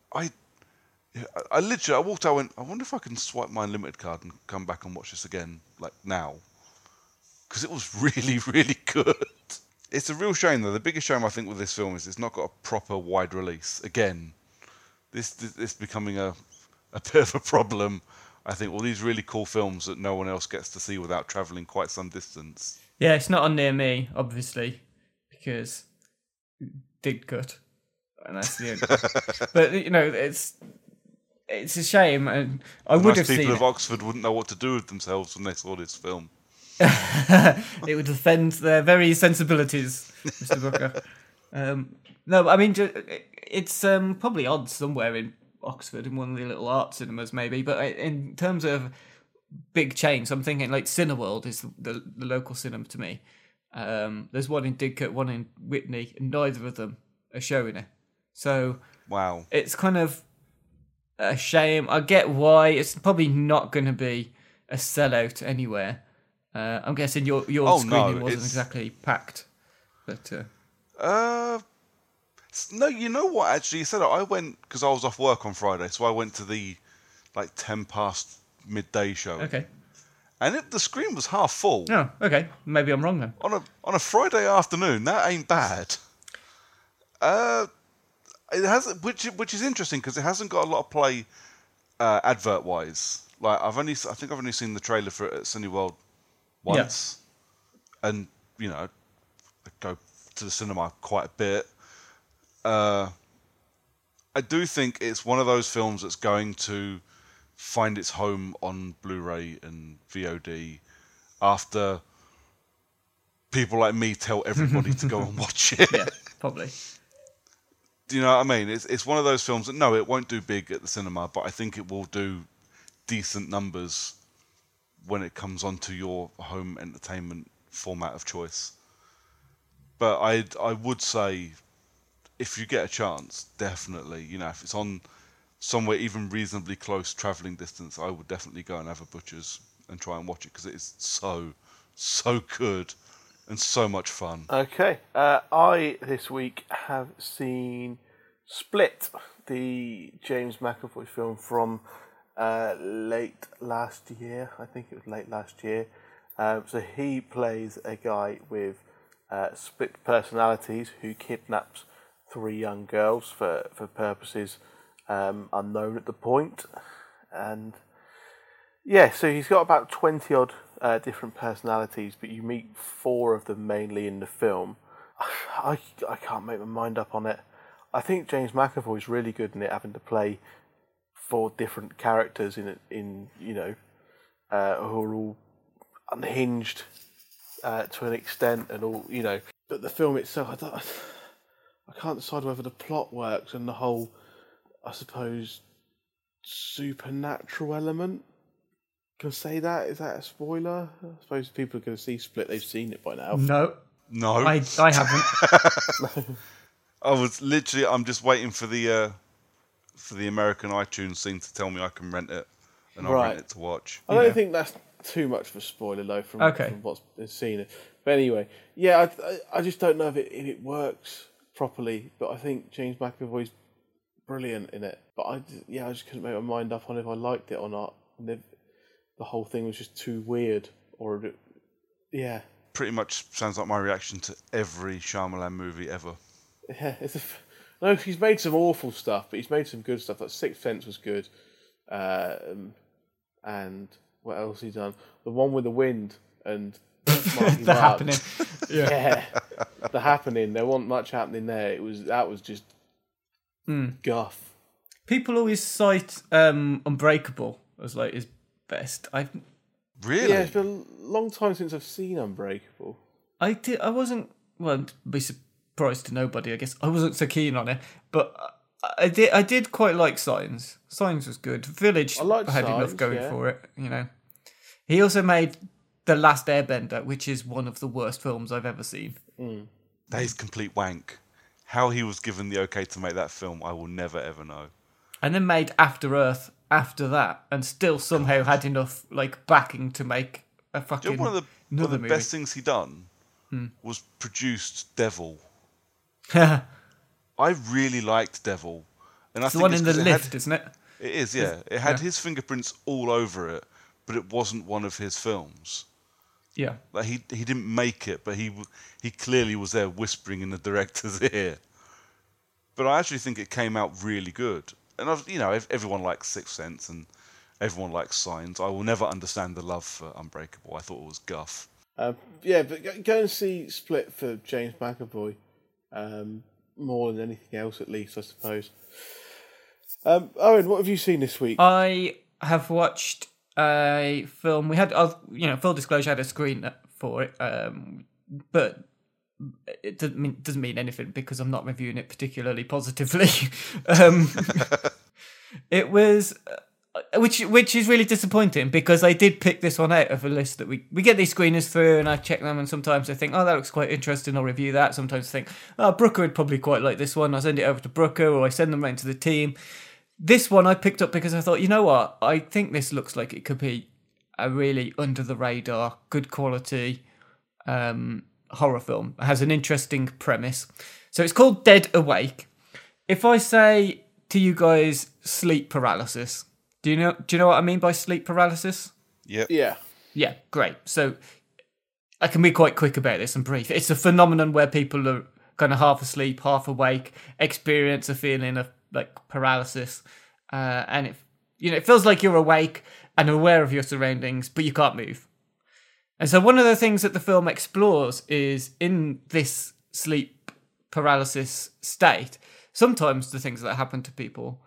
I literally walked out and went, I wonder if I can swipe my Unlimited card and come back and watch this again, like now, because it was really, really good. It's a real shame though. The biggest shame I think with this film is it's not got a proper wide release. Again, this becoming a bit of a problem. I think all these really cool films that no one else gets to see without travelling quite some distance. Yeah, it's not on near me, obviously, because it did cut, and that's the only. But it's a shame, and I would have seen. People of Oxford wouldn't know what to do with themselves when they saw this film. It would offend their very sensibilities, Mr. Booker. No, I mean, it's probably on somewhere in Oxford in one of the little art cinemas, maybe. But in terms of big chains, I'm thinking like Cineworld is the local cinema to me. There's one in Didcot, one in Whitney, and neither of them are showing it. So wow, it's kind of a shame. I get why it's probably not going to be a sellout anywhere. I'm guessing your screening wasn't exactly packed, but no, you know what? Actually, you said it. I went because I was off work on Friday, so I went to the 10 past midday show. Okay, and the screen was half full. Oh, okay. Maybe I'm wrong then. On a Friday afternoon, that ain't bad. It has, which is interesting because it hasn't got a lot of play, advert wise. Like I think I've only seen the trailer for it at Cineworld once, and I go to the cinema quite a bit. I do think it's one of those films that's going to find its home on Blu-ray and VOD after people like me tell everybody to go and watch it. Yeah, probably. Do you know what I mean? It's one of those films that, no, it won't do big at the cinema, but I think it will do decent numbers when it comes onto your home entertainment format of choice. But I would say if you get a chance, definitely, if it's on somewhere even reasonably close travelling distance, I would definitely go and have a butcher's and try and watch it, because it is so good and so much fun. Okay, I this week have seen Split, the James McAvoy film from late last year. I think it was late last year. So he plays a guy with split personalities who kidnaps 3 young girls for purposes unknown at the point. And yeah, so he's got about 20 odd different personalities, but you meet 4 of them mainly in the film. I can't make my mind up on it. I think James McAvoy's really good in it, having to play 4 different characters in who are all unhinged to an extent, and all But the film itself, I can't decide whether the plot works and the whole, I suppose, supernatural element. Can I say that? Is that a spoiler? I suppose people are going to see Split. They've seen it by now. No, I haven't. I'm just waiting for the American iTunes thing to tell me I can rent it, and I'll rent it to watch. I don't think that's too much of a spoiler though from what's been seen. But anyway, yeah, I just don't know if it works properly. But I think James McAvoy's brilliant in it. But I just couldn't make my mind up on if I liked it or not. And if the whole thing was just too weird, or yeah. Pretty much sounds like my reaction to every Shyamalan movie ever. Yeah, no, he's made some awful stuff, but he's made some good stuff. Like Sixth Sense was good, and what else he done? The one with the wind and The Happening. Yeah, The Happening. There wasn't much happening there. That was just guff. People always cite Unbreakable as like his best. Really? Yeah, it's been a long time since I've seen Unbreakable. I wasn't. Well, be surprised to nobody, I guess. I wasn't so keen on it, but I did quite like Signs. Signs was good. Village had enough going for it, He also made The Last Airbender, which is one of the worst films I've ever seen. That is complete wank. How he was given the okay to make that film, I will never ever know. And then made After Earth after that, and still somehow had enough backing to make a fucking one of the movie. best things he done was produced Devil. I really liked Devil, and it's the one in the lift, isn't it? It is, yeah. It had his fingerprints all over it, but it wasn't one of his films. Yeah, Like he didn't make it, but he clearly was there whispering in the director's ear. But I actually think it came out really good. And everyone likes Sixth Sense and everyone likes Signs. I will never understand the love for Unbreakable. I thought it was guff. Yeah, but go and see Split for James McAvoy. More than anything else, at least, I suppose. Owen, what have you seen this week? I have watched a film. We had, full disclosure, I had a screen for it, but it doesn't mean anything because I'm not reviewing it particularly positively. It was, which is really disappointing because I did pick this one out of a list that we get these screeners through, and I check them, and sometimes I think, oh, that looks quite interesting, I'll review that. Sometimes I think, oh, Brooker would probably quite like this one, I'll send it over to Brooker, or I send them around to the team. This one I picked up because I thought, you know what, I think this looks like it could be a really under the radar, good quality horror film. It has an interesting premise. So it's called Dead Awake. If I say to you guys sleep paralysis, do you know what I mean by sleep paralysis? Yep. Yeah. Yeah, great. So I can be quite quick about this and brief. It's a phenomenon where people are kind of half asleep, half awake, experience a feeling of paralysis, and it feels like you're awake and aware of your surroundings, but you can't move. And so one of the things that the film explores is in this sleep paralysis state, sometimes the things that happen to people,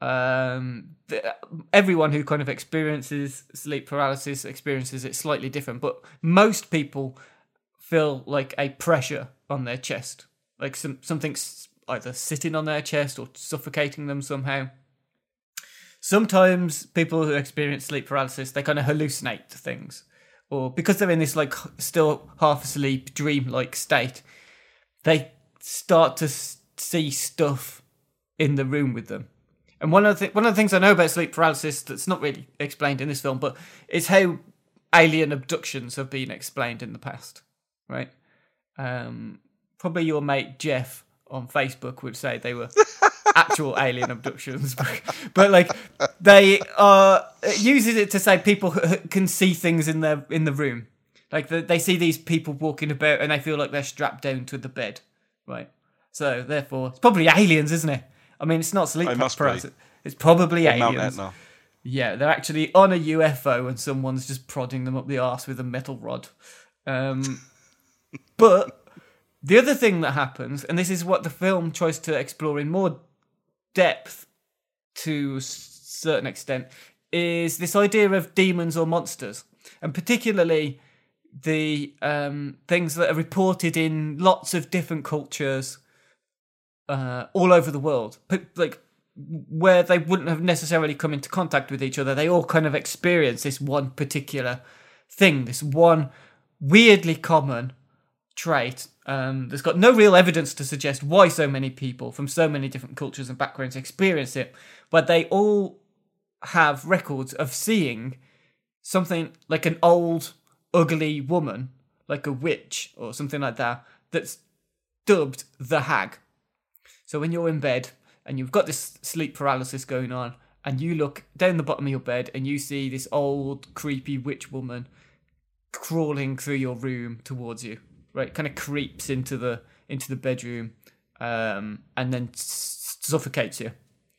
everyone who kind of experiences sleep paralysis experiences it slightly different, but most people feel like a pressure on their chest, like something's either sitting on their chest or suffocating them somehow. Sometimes people who experience sleep paralysis, they kind of hallucinate things, or because they're in this still half asleep dream-like state, they start to see stuff in the room with them. And one of the things I know about sleep paralysis that's not really explained in this film, but is how alien abductions have been explained in the past, right? Probably your mate Jeff on Facebook would say they were actual alien abductions, but like they uses it to say people can see things in the room, like they see these people walking about and they feel like they're strapped down to the bed, right? So therefore, it's probably aliens, isn't it? I mean, it's not sleep paralysis. It's probably aliens. Yeah, they're actually on a UFO and someone's just prodding them up the arse with a metal rod. But the other thing that happens, and this is what the film tries to explore in more depth to a certain extent, is this idea of demons or monsters, and particularly the things that are reported in lots of different cultures all over the world, like where they wouldn't have necessarily come into contact with each other. They all kind of experience this one particular thing, this one weirdly common trait. There's got no real evidence to suggest why so many people from so many different cultures and backgrounds experience it, but they all have records of seeing something like an old, ugly woman, like a witch or something like that, that's dubbed the Hag. So when you're in bed and you've got this sleep paralysis going on, and you look down the bottom of your bed and you see this old, creepy witch woman crawling through your room towards you, right? Kind of creeps into the bedroom, and then suffocates you.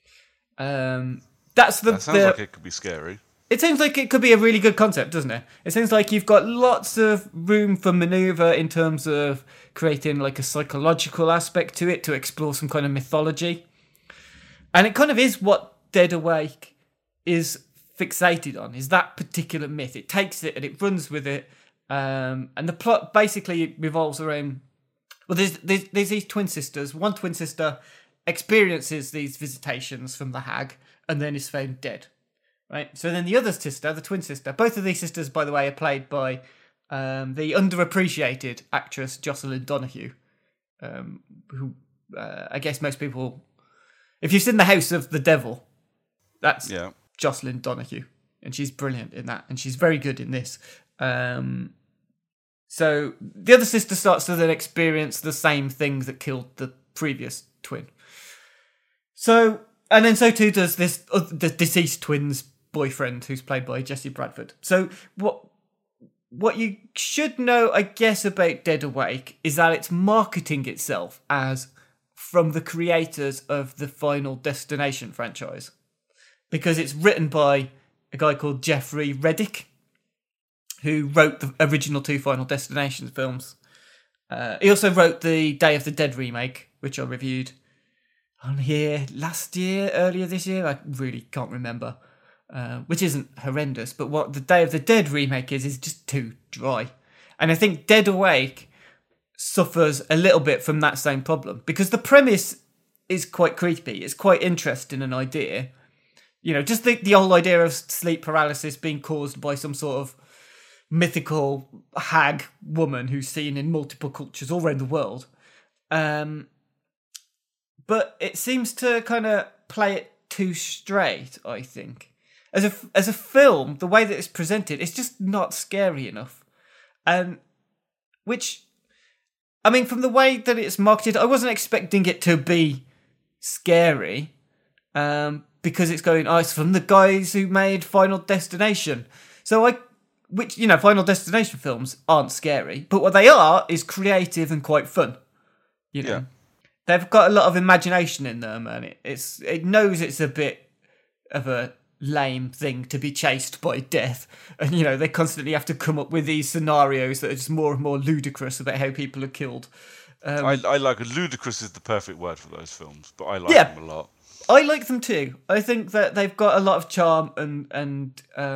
That sounds like it could be scary. It seems like it could be a really good concept, doesn't it? It seems like you've got lots of room for manoeuvre in terms of creating like a psychological aspect to it, to explore some kind of mythology. And it kind of is what Dead Awake is fixated on, is that particular myth. It takes it and it runs with it. And the plot basically revolves around... Well, there's these twin sisters. One twin sister experiences these visitations from the Hag and then is found dead. Right? So then the other sister, the twin sister... Both of these sisters, by the way, are played by the underappreciated actress Jocelyn Donahue, who I guess most people... If you've seen The House of the Devil, that's Jocelyn Donahue, and she's brilliant in that, and she's very good in this. So the other sister starts to then experience the same things that killed the previous twin. So too does the deceased twin's boyfriend, who's played by Jesse Bradford. So what you should know, I guess, about Dead Awake is that it's marketing itself as from the creators of the Final Destination franchise, because it's written by a guy called Jeffrey Reddick, who wrote the original 2 Final Destination films. He also wrote the Day of the Dead remake, which I reviewed on here earlier this year. I really can't remember, which isn't horrendous, but what the Day of the Dead remake is just too dry. And I think Dead Awake suffers a little bit from that same problem, because the premise is quite creepy. It's quite interesting, an idea. You know, just the whole idea of sleep paralysis being caused by some sort of mythical hag woman who's seen in multiple cultures all around the world. But it seems to kind of play it too straight, I think. As a film, the way that it's presented, it's just not scary enough. Which... I mean, from the way that it's marketed, I wasn't expecting it to be scary, because it's going, it's from the guys who made Final Destination. Final Destination films aren't scary, but what they are is creative and quite fun. You know, yeah. They've got a lot of imagination in them, and it knows it's a bit of a lame thing to be chased by death, and you know they constantly have to come up with these scenarios that are just more and more ludicrous about how people are killed. I like ludicrous is the perfect word for those films, but I like them a lot. I like them too. I think that they've got a lot of charm and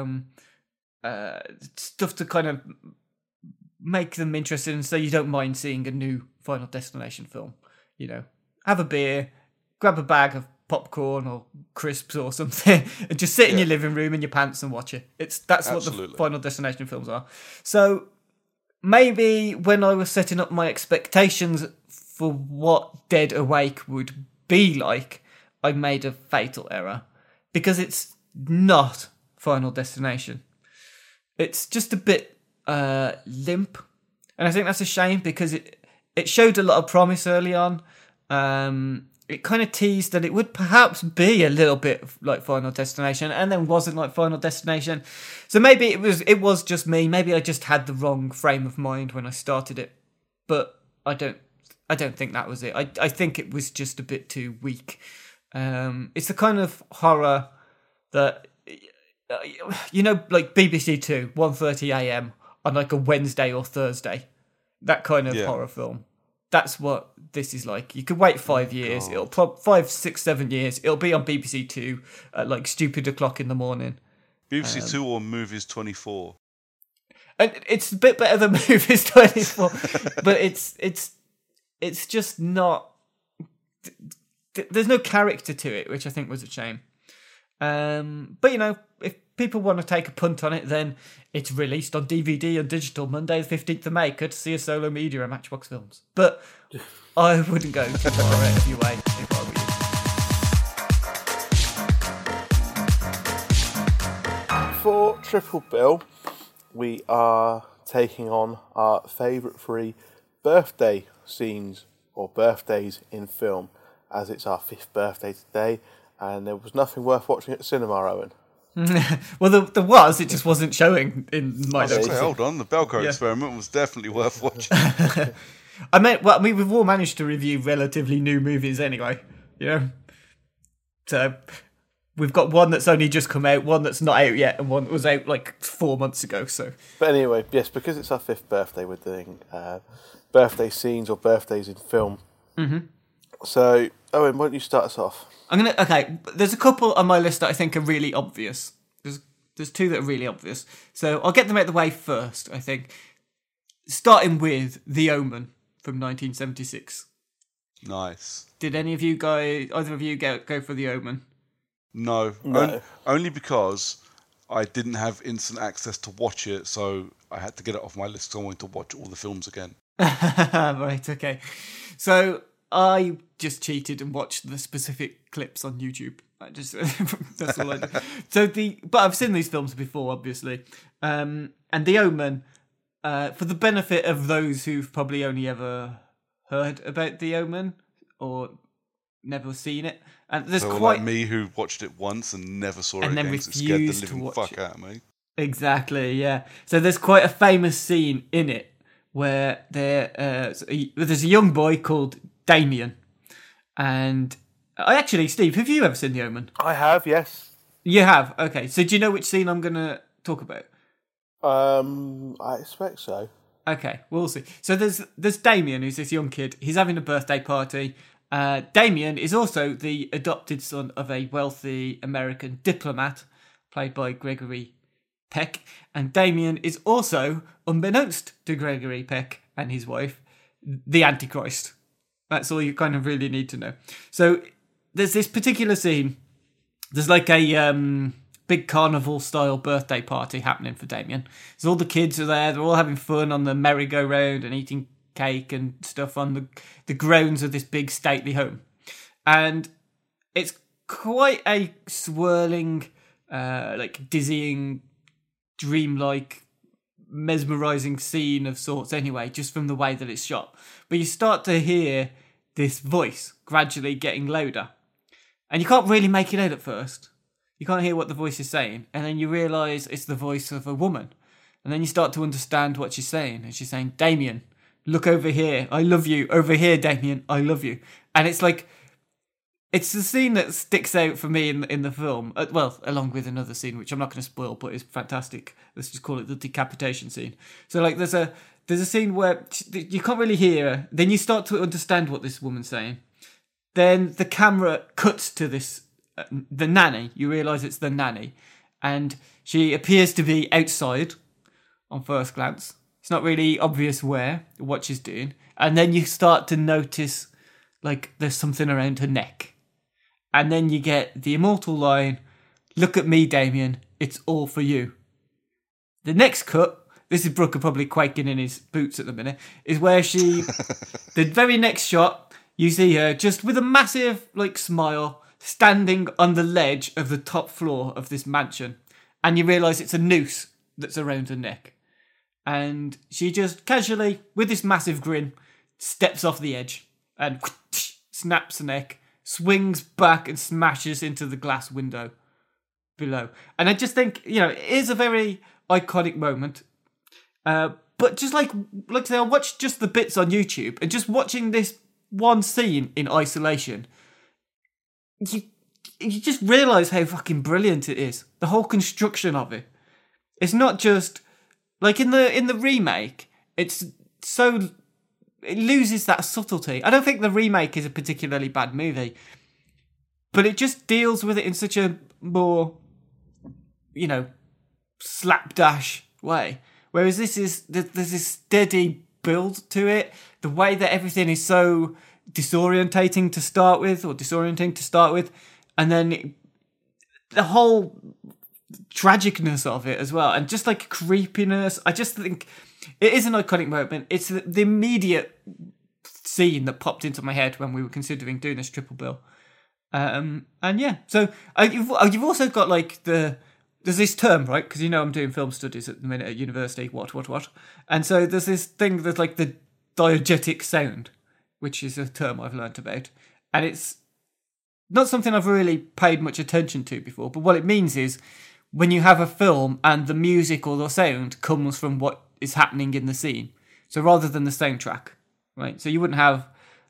stuff to kind of make them interesting, so you don't mind seeing a new Final Destination film. You know, have a beer, grab a bag of popcorn or crisps or something, and just sit in your living room in your pants and watch it. That's Absolutely. What the Final Destination films are. So maybe when I was setting up my expectations for what Dead Awake would be like, I made a fatal error. Because it's not Final Destination. It's just a bit limp. And I think that's a shame because it showed a lot of promise early on. It kind of teased that it would perhaps be a little bit like Final Destination, and then wasn't like Final Destination. So maybe it was just me. Maybe I just had the wrong frame of mind when I started it. But I don't think that was it. I think it was just a bit too weak. It's the kind of horror that, like BBC Two, 1:30 a.m. on like a Wednesday or Thursday. That kind of horror film. That's what this is like. You could wait 5 years. It'll 5, 6, 7 years. It'll be on BBC Two at like stupid o'clock in the morning. BBC Two or Movies 24. And it's a bit better than Movies 24, but it's just not. There's no character to it, which I think was a shame. But if people want to take a punt on it, then it's released on DVD and digital Monday the 15th of May, courtesy of Solo Media and Matchbox Films. But I wouldn't go too far out of your way if I were you. For Triple Bill, we are taking on our favourite 3 birthday scenes or birthdays in film, as it's our 5th birthday today, and there was nothing worth watching at the cinema, Owen. Well, there was, it just wasn't showing in my notes. Hold on, the Belko experiment was definitely worth watching. We've all managed to review relatively new movies anyway, So we've got one that's only just come out, one that's not out yet, and one that was out like 4 months ago. So, but anyway, yes, because it's our 5th birthday, we're doing birthday scenes or birthdays in film. Mm-hmm. So, Owen, why don't you start us off? Okay, there's a couple on my list that I think are really obvious. There's 2 that are really obvious. So I'll get them out of the way first, I think. Starting with The Omen from 1976. Nice. Did either of you go for The Omen? No. Only because I didn't have instant access to watch it, so I had to get it off my list because I wanted to watch all the films again. Right, okay. So I just cheated and watched the specific clips on YouTube. That's all I did. But I've seen these films before, obviously. And The Omen, for the benefit of those who've probably only ever heard about The Omen or never seen it, and there's like me who watched it once and never saw it again. It scared the living fuck out of me. Exactly, yeah. So there's quite a famous scene in it where there's a young boy called Damien, and Steve, have you ever seen The Omen? I have, yes. You have? Okay. So do you know which scene I'm going to talk about? I expect so. Okay, we'll see. So there's Damien, who's this young kid. He's having a birthday party. Damien is also the adopted son of a wealthy American diplomat, played by Gregory Peck. And Damien is also, unbeknownst to Gregory Peck and his wife, the Antichrist. That's all you kind of really need to know. So there's this particular scene. There's like a big carnival-style birthday party happening for Damien. So all the kids are there. They're all having fun on the merry-go-round and eating cake and stuff on the grounds of this big stately home. And it's quite a swirling, dizzying, dreamlike, mesmerising scene of sorts anyway, just from the way that it's shot. But you start to hear this voice gradually getting louder. And you can't really make it out at first. You can't hear what the voice is saying. And then you realise it's the voice of a woman. And then you start to understand what she's saying. And she's saying, Damien, look over here. I love you. Over here, Damien, I love you. And it's like, it's the scene that sticks out for me in the film. Along with another scene, which I'm not going to spoil, but it's fantastic. Let's just call it the decapitation scene. So like, there's a scene where you can't really hear her. Then you start to understand what this woman's saying. Then the camera cuts to this, the nanny. You realise it's the nanny. And she appears to be outside on first glance. It's not really obvious what she's doing. And then you start to notice, like, there's something around her neck. And then you get the immortal line, look at me, Damien, it's all for you. The next cut, this is Brooker probably quaking in his boots at the minute, is where the very next shot, you see her just with a massive, like, smile, standing on the ledge of the top floor of this mansion. And you realise it's a noose that's around her neck. And she just casually, with this massive grin, steps off the edge and snaps the neck, swings back and smashes into the glass window below. And I just think, it is a very iconic moment. But just like I say, I watched just the bits on YouTube, and just watching this one scene in isolation, you just realise how fucking brilliant it is. The whole construction of it. It's not just like in the remake, it loses that subtlety. I don't think the remake is a particularly bad movie, but it just deals with it in such a more, slapdash way. Whereas there's this steady build to it. The way that everything is so disorientating to start with, and then the whole tragicness of it as well, and just like creepiness. I just think it is an iconic moment. It's the immediate scene that popped into my head when we were considering doing this triple bill. And yeah, so you've also got like there's this term, right? Because I'm doing film studies at the minute at university. What? And so there's this thing that's like the diegetic sound, which is a term I've learnt about, and it's not something I've really paid much attention to before. But what it means is when you have a film and the music or the sound comes from what is happening in the scene. So rather than the soundtrack, right? So you wouldn't have,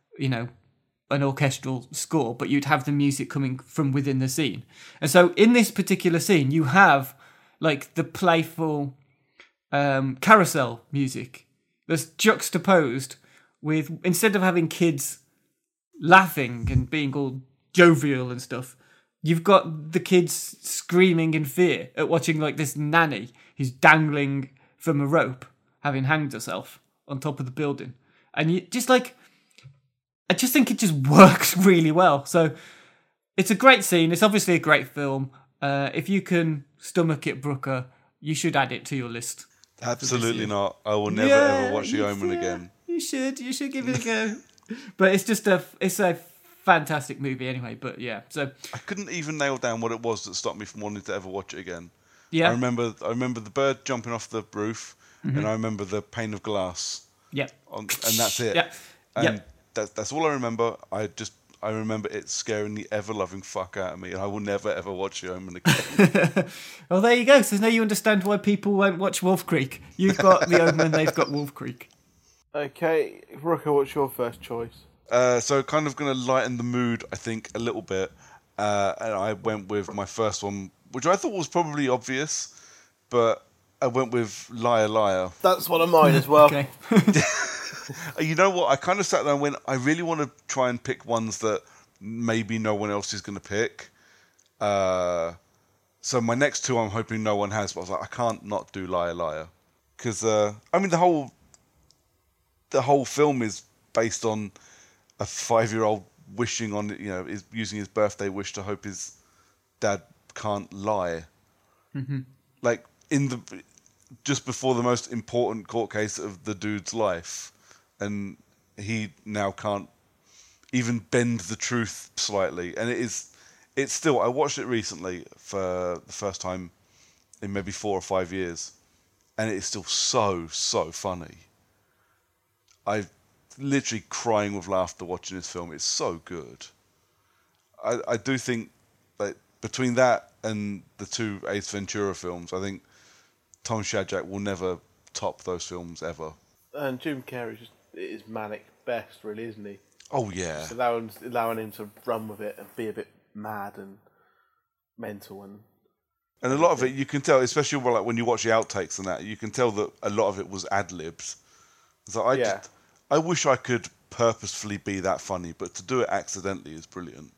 an orchestral score, but you'd have the music coming from within the scene. And so in this particular scene, you have like the playful carousel music that's juxtaposed with, instead of having kids laughing and being all jovial and stuff, you've got the kids screaming in fear at watching like this nanny who's dangling from a rope, having hanged herself on top of the building. And you just like, I just think it just works really well. So it's a great scene. It's obviously a great film. If you can stomach it, Brooker, you should add it to your list. Absolutely not. I will never ever watch The Omen again. You should give it a go. But it's just it's a fantastic movie anyway. But yeah, so I couldn't even nail down what it was that stopped me from wanting to ever watch it again. Yeah, I remember the bird jumping off the roof, and I remember the pane of glass. Yeah, and that's it. Yeah, and that's all I remember. I remember it scaring the ever-loving fuck out of me, and I will never ever watch The Omen again. Well, there you go. So now you understand why people won't watch Wolf Creek. You've got The Omen, they've got Wolf Creek. Okay, Brooker, what's your first choice? So kind of going to lighten the mood, I think, a little bit. And I went with my first one, which I thought was probably obvious, but I went with Liar Liar. That's one of mine as well. Okay. You know what? I kind of sat there and went, I really want to try and pick ones that maybe no one else is going to pick. So my next two I'm hoping no one has, but I was like, I can't not do Liar Liar. Because, the whole film is based on a 5-year-old wishing on, is using his birthday wish to hope his dad can't lie. Mm-hmm. Like, just before the most important court case of the dude's life. And he now can't even bend the truth slightly. And it's still, I watched it recently for the first time in maybe 4 or 5 years. And it is still so, so funny. I'm literally crying with laughter watching this film. It's so good. I do think that between that and the 2 Ace Ventura films, I think Tom Shadyac will never top those films ever. And Jim Carrey is manic best, really, isn't he? Oh, yeah. Just allowing him to run with it and be a bit mad and mental. And a lot of it, you can tell, especially like when you watch the outtakes and that, you can tell that a lot of it was ad-libs. So I wish I could purposefully be that funny, but to do it accidentally is brilliant.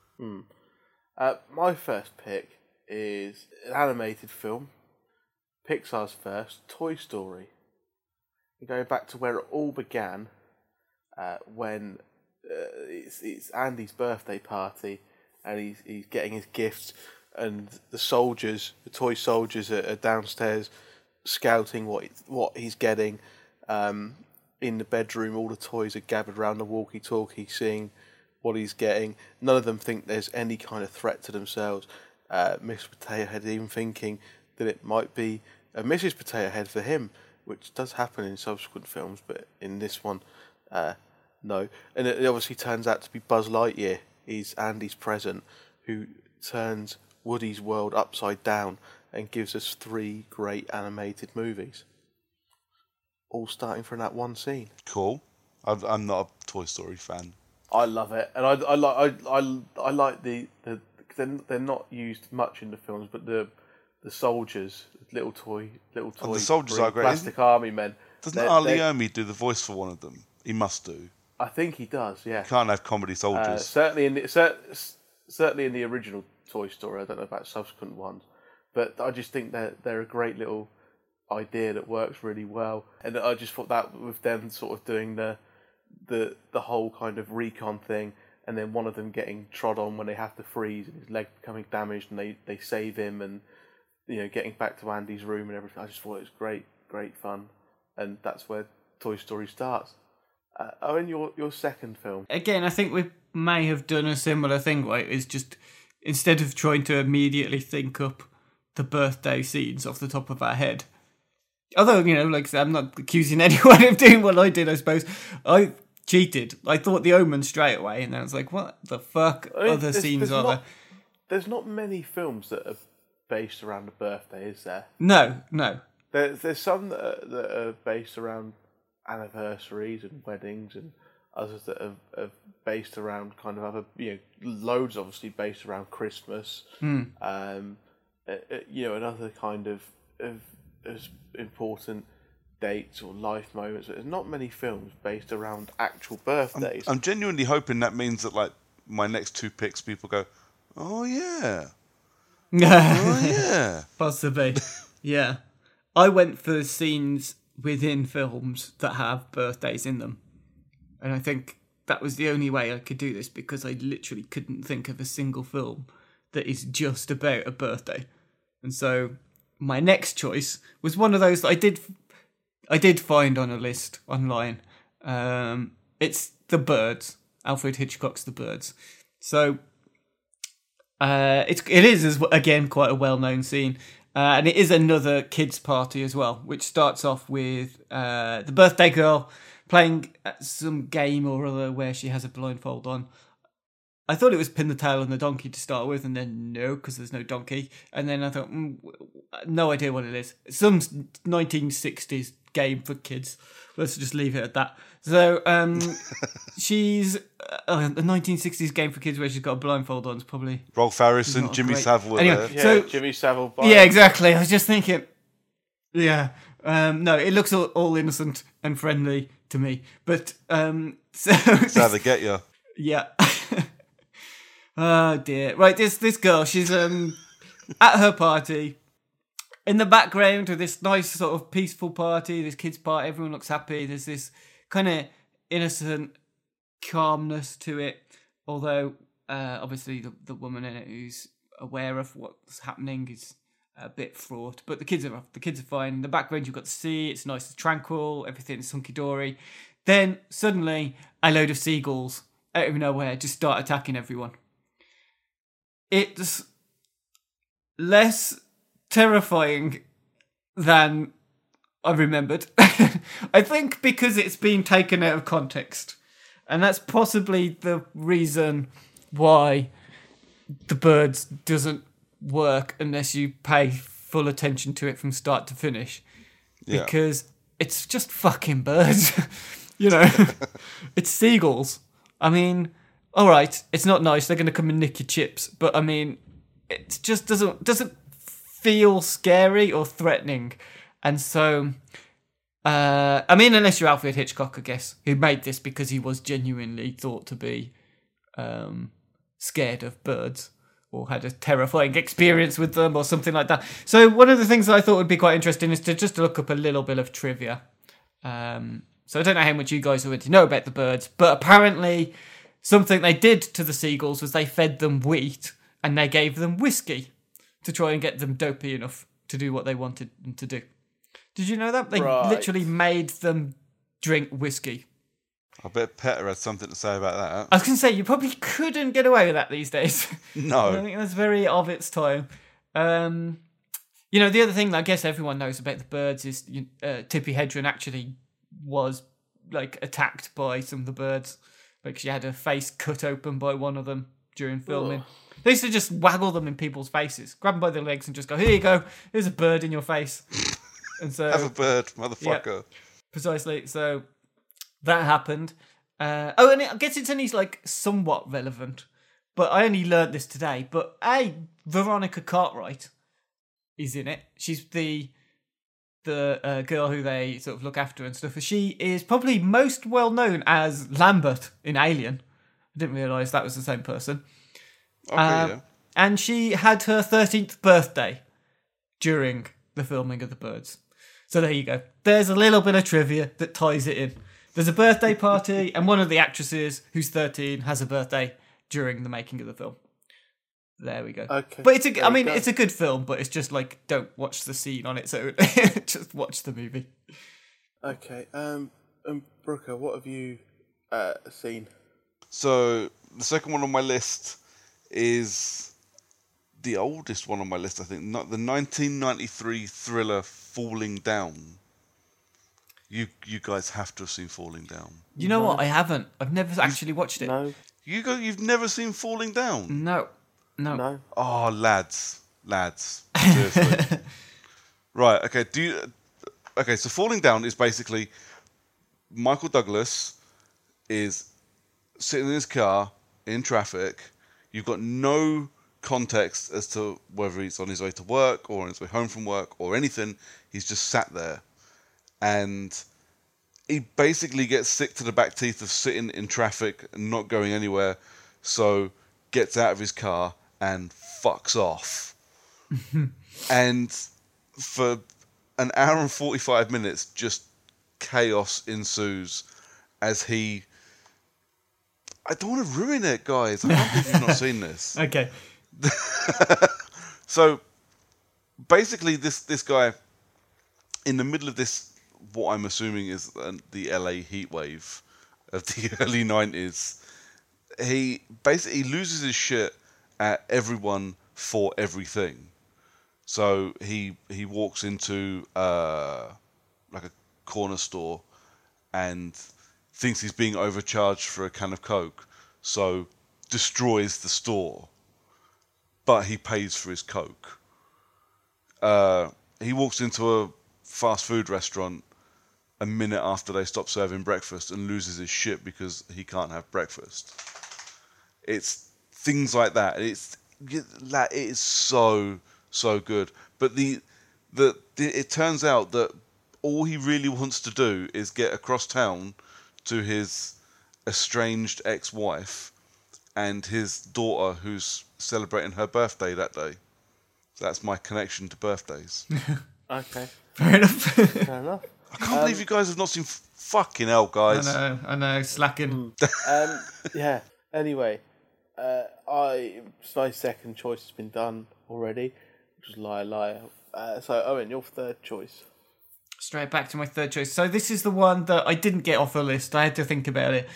My first pick is an animated film, Pixar's first, Toy Story. Going back to where it all began, when it's Andy's birthday party, and he's getting his gifts, and the toy soldiers are downstairs scouting what he's getting. In the bedroom, all the toys are gathered around the walkie-talkie, seeing what he's getting. None of them think there's any kind of threat to themselves. Miss Potato Head even thinking that it might be a Mrs. Potato Head for him, which does happen in subsequent films, but in this one, no. And it obviously turns out to be Buzz Lightyear. He's Andy's present, who turns Woody's world upside down and gives us 3 great animated movies, all starting from that one scene. Cool. I'm not a Toy Story fan. I love it, and I like the they're not used much in the films, but the soldiers, little toy, the soldiers are great. Plastic army men. Doesn't Arliomi do the voice for one of them? He must do. I think he does. Yeah. You can't have comedy soldiers. Certainly in the original Toy Story. I don't know about subsequent ones, but I just think they're a great little idea that works really well. And I just thought that with them sort of doing the whole kind of recon thing, and then one of them getting trod on when they have to freeze and his leg becoming damaged, and they save him, and getting back to Andy's room and everything. I just thought it was great fun, and that's where Toy Story starts. Owen, your second film. Again, I think we may have done a similar thing, right? Is just instead of trying to immediately think up the birthday scenes off the top of our head. Although, like I'm not accusing anyone of doing what I did, I suppose. I cheated. I thought The Omen straight away, and then I was like, what the fuck other scenes are there? There's not many films that are based around a birthday, is there? No. There's some that are based around anniversaries and weddings, and others that are based around kind of other, loads obviously based around Christmas. And other kind of as important dates or life moments. There's not many films based around actual birthdays. I'm genuinely hoping that means that, like, my next 2 picks, people go, oh yeah. Oh yeah. Possibly. Yeah. I went for scenes within films that have birthdays in them. And I think that was the only way I could do this, because I literally couldn't think of a single film that is just about a birthday. And so my next choice was one of those that I did find on a list online. It's The Birds. Alfred Hitchcock's The Birds. So it is again quite a well-known scene. And it is another kids' party as well, which starts off with the birthday girl playing some game or other where she has a blindfold on. I thought it was Pin the Tail on the Donkey to start with, and then no, because there's no donkey. And then I thought, no idea what it is. Some 1960s game for kids. Let's just leave it at that. So she's a 1960s game for kids where she's got a blindfold on. It's probably Rolf Harrison, Jimmy Savile. Anyway, so Jimmy Savile. Yeah, exactly. I was just thinking. Yeah, no, it looks all innocent and friendly to me, but so that's how they get you. Yeah. Oh dear. Right, this girl, she's at her party. In the background of this nice sort of peaceful party, this kids' party, everyone looks happy. There's this kind of innocent calmness to it. Although, obviously, the woman in it who's aware of what's happening is a bit fraught. But the kids are fine. In the background, you've got the sea. It's nice and tranquil. Everything's hunky-dory. Then, suddenly, a load of seagulls out of nowhere just start attacking everyone. It's less terrifying than I remembered. I think because it's been taken out of context. And that's possibly the reason why The Birds doesn't work unless you pay full attention to it from start to finish. Yeah. Because it's just fucking birds. It's seagulls. I mean, all right, it's not nice. They're going to come and nick your chips. But, I mean, it just doesn't feel scary or threatening. And so, I mean, unless you're Alfred Hitchcock, I guess, who made this because he was genuinely thought to be scared of birds or had a terrifying experience with them or something like that. So one of the things that I thought would be quite interesting is to just look up a little bit of trivia. So I don't know how much you guys already know about the birds, but apparently something they did to the seagulls was they fed them wheat and they gave them whiskey to try and get them dopey enough to do what they wanted them to do. Did you know that? They Right. literally made them drink whiskey. I bet Petter had something to say about that. I was going to say, you probably couldn't get away with that these days. No. I think that's very of its time. You know, the other thing that I guess everyone knows about the birds is Tippi Hedren actually was, like, attacked by some of the birds. Like, she had her face cut open by one of them during filming. They used to just waggle them in people's faces, grab them by the legs and just go, here you go, here's a bird in your face. And so, Have a bird, motherfucker. Yeah, precisely. So that happened. And I guess it's only like somewhat relevant, but I only learnt this today. But Veronica Cartwright is in it. She's the girl who they sort of look after and stuff. She is probably most well known as Lambert in Alien. I didn't realise that was the same person. Okay, yeah. And she had her 13th birthday during the filming of The Birds. So there you go. There's a little bit of trivia that ties it in. There's a birthday party, and one of the actresses who's 13 has a birthday during the making of the film. There we go. Okay. But it's a good film, but it's just like, don't watch the scene on its own. Just watch the movie. Okay. Brooker, what have you seen? So the second one on my list is the oldest one on my list, I think. Not the 1993 thriller Falling Down. You guys have to have seen Falling Down. You know what? I haven't. I've never actually watched it. No. You've never seen Falling Down? No. Oh, lads. Seriously. Right. Okay. So Falling Down is basically Michael Douglas is sitting in his car in traffic. You've got no context as to whether he's on his way to work or on his way home from work or anything. He's just sat there. And he basically gets sick to the back teeth of sitting in traffic and not going anywhere. So gets out of his car and fucks off. And for an hour and 45 minutes, just chaos ensues as he... I don't want to ruin it, guys. I can't believe you've not seen this. Okay. So, basically, this guy, in the middle of this, what I'm assuming is the LA heatwave of the early 90s, he basically loses his shit at everyone for everything. So he walks into like a corner store and thinks he's being overcharged for a can of Coke, so destroys the store, but he pays for his Coke. He walks into a fast food restaurant a minute after they stop serving breakfast and loses his shit because he can't have breakfast. It's things like that. It is so good. But it turns out that all he really wants to do is get across town to his estranged ex-wife and his daughter who's celebrating her birthday that day. So that's my connection to birthdays. Okay. Fair enough. Fair enough. I can't believe you guys have not seen fucking hell, guys. I know, slacking. Yeah. Anyway, my second choice has been done already, which was Liar. So Owen, your third choice. Straight back to my third choice. So this is the one that I didn't get off the list. I had to think about it.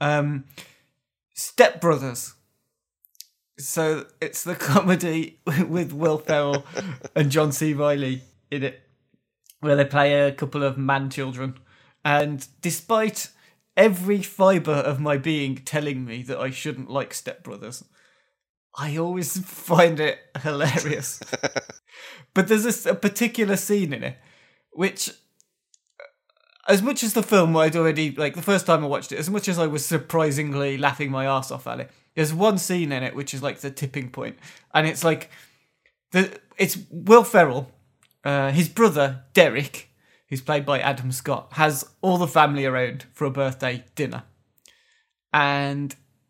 Step Brothers. So it's the comedy with Will Ferrell and John C. Reilly in it, where they play a couple of man-children. And despite every fibre of my being telling me that I shouldn't like Step Brothers, I always find it hilarious. But there's a particular scene in it, which, as much as the film I'd already, like the first time I watched it, as much as I was surprisingly laughing my arse off at it, there's one scene in it which is like the tipping point. And it's like, it's Will Ferrell, his brother, Derek, who's played by Adam Scott, has all the family around for a birthday dinner. And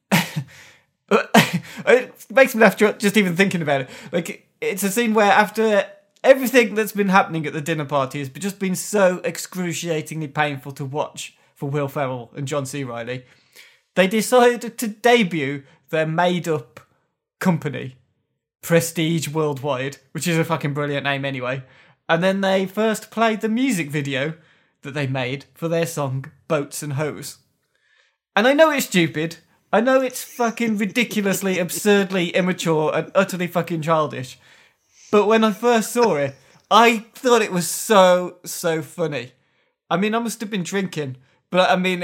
it makes me laugh just even thinking about it. Like, it's a scene where after everything that's been happening at the dinner party has just been so excruciatingly painful to watch for Will Ferrell and John C. Reilly, they decided to debut their made-up company, Prestige Worldwide, which is a fucking brilliant name anyway. And then they first played the music video that they made for their song Boats and Hoes. And I know it's stupid. I know it's fucking ridiculously, absurdly immature and utterly fucking childish. But when I first saw it, I thought it was so funny. I mean, I must have been drinking, but I mean,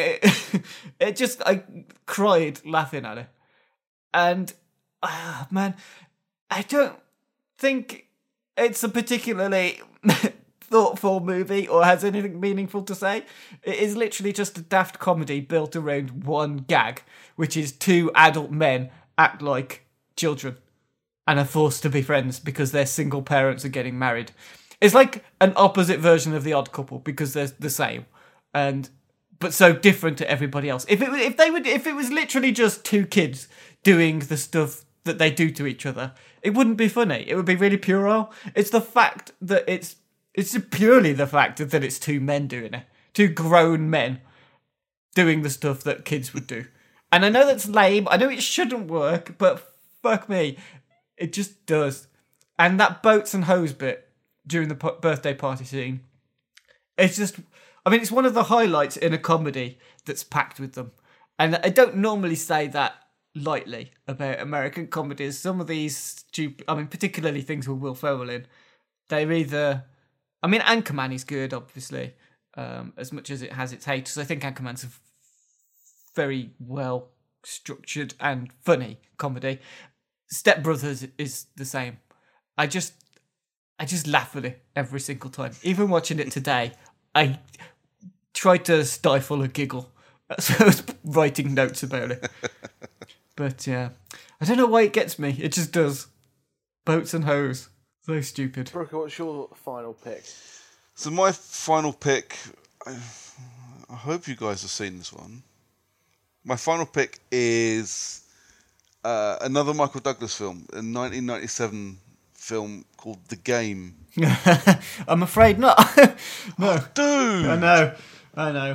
I cried laughing at it. And, man, I don't think it's a particularly thoughtful movie or has anything meaningful to say. It is literally just a daft comedy built around one gag, which is two adult men act like children and are forced to be friends because their single parents are getting married. It's like an opposite version of The Odd Couple because they're the same, but so different to everybody else. If it was literally just two kids doing the stuff that they do to each other, it wouldn't be funny. It would be really puerile. It's the fact that it's purely the fact that it's two men doing it, two grown men doing the stuff that kids would do. And I know that's lame. I know it shouldn't work, but fuck me, it just does. And that boats and hose bit during the birthday party scene, it's just, I mean, it's one of the highlights in a comedy that's packed with them. And I don't normally say that lightly about American comedies. Some of these stupid, I mean, particularly things with Will Ferrell in, they're either, I mean, Anchorman is good, obviously, as much as it has its haters. I think Anchorman's a very well structured and funny comedy. Step Brothers is the same. I just laugh at it every single time. Even watching it today, I tried to stifle a giggle. So I was writing notes about it. But yeah, I don't know why it gets me. It just does. Boats and hose. So stupid. Brooker, what's your final pick? So my final pick, I hope you guys have seen this one. My final pick is another Michael Douglas film, a 1997 film called The Game. I'm afraid not. No. Oh, dude! I know.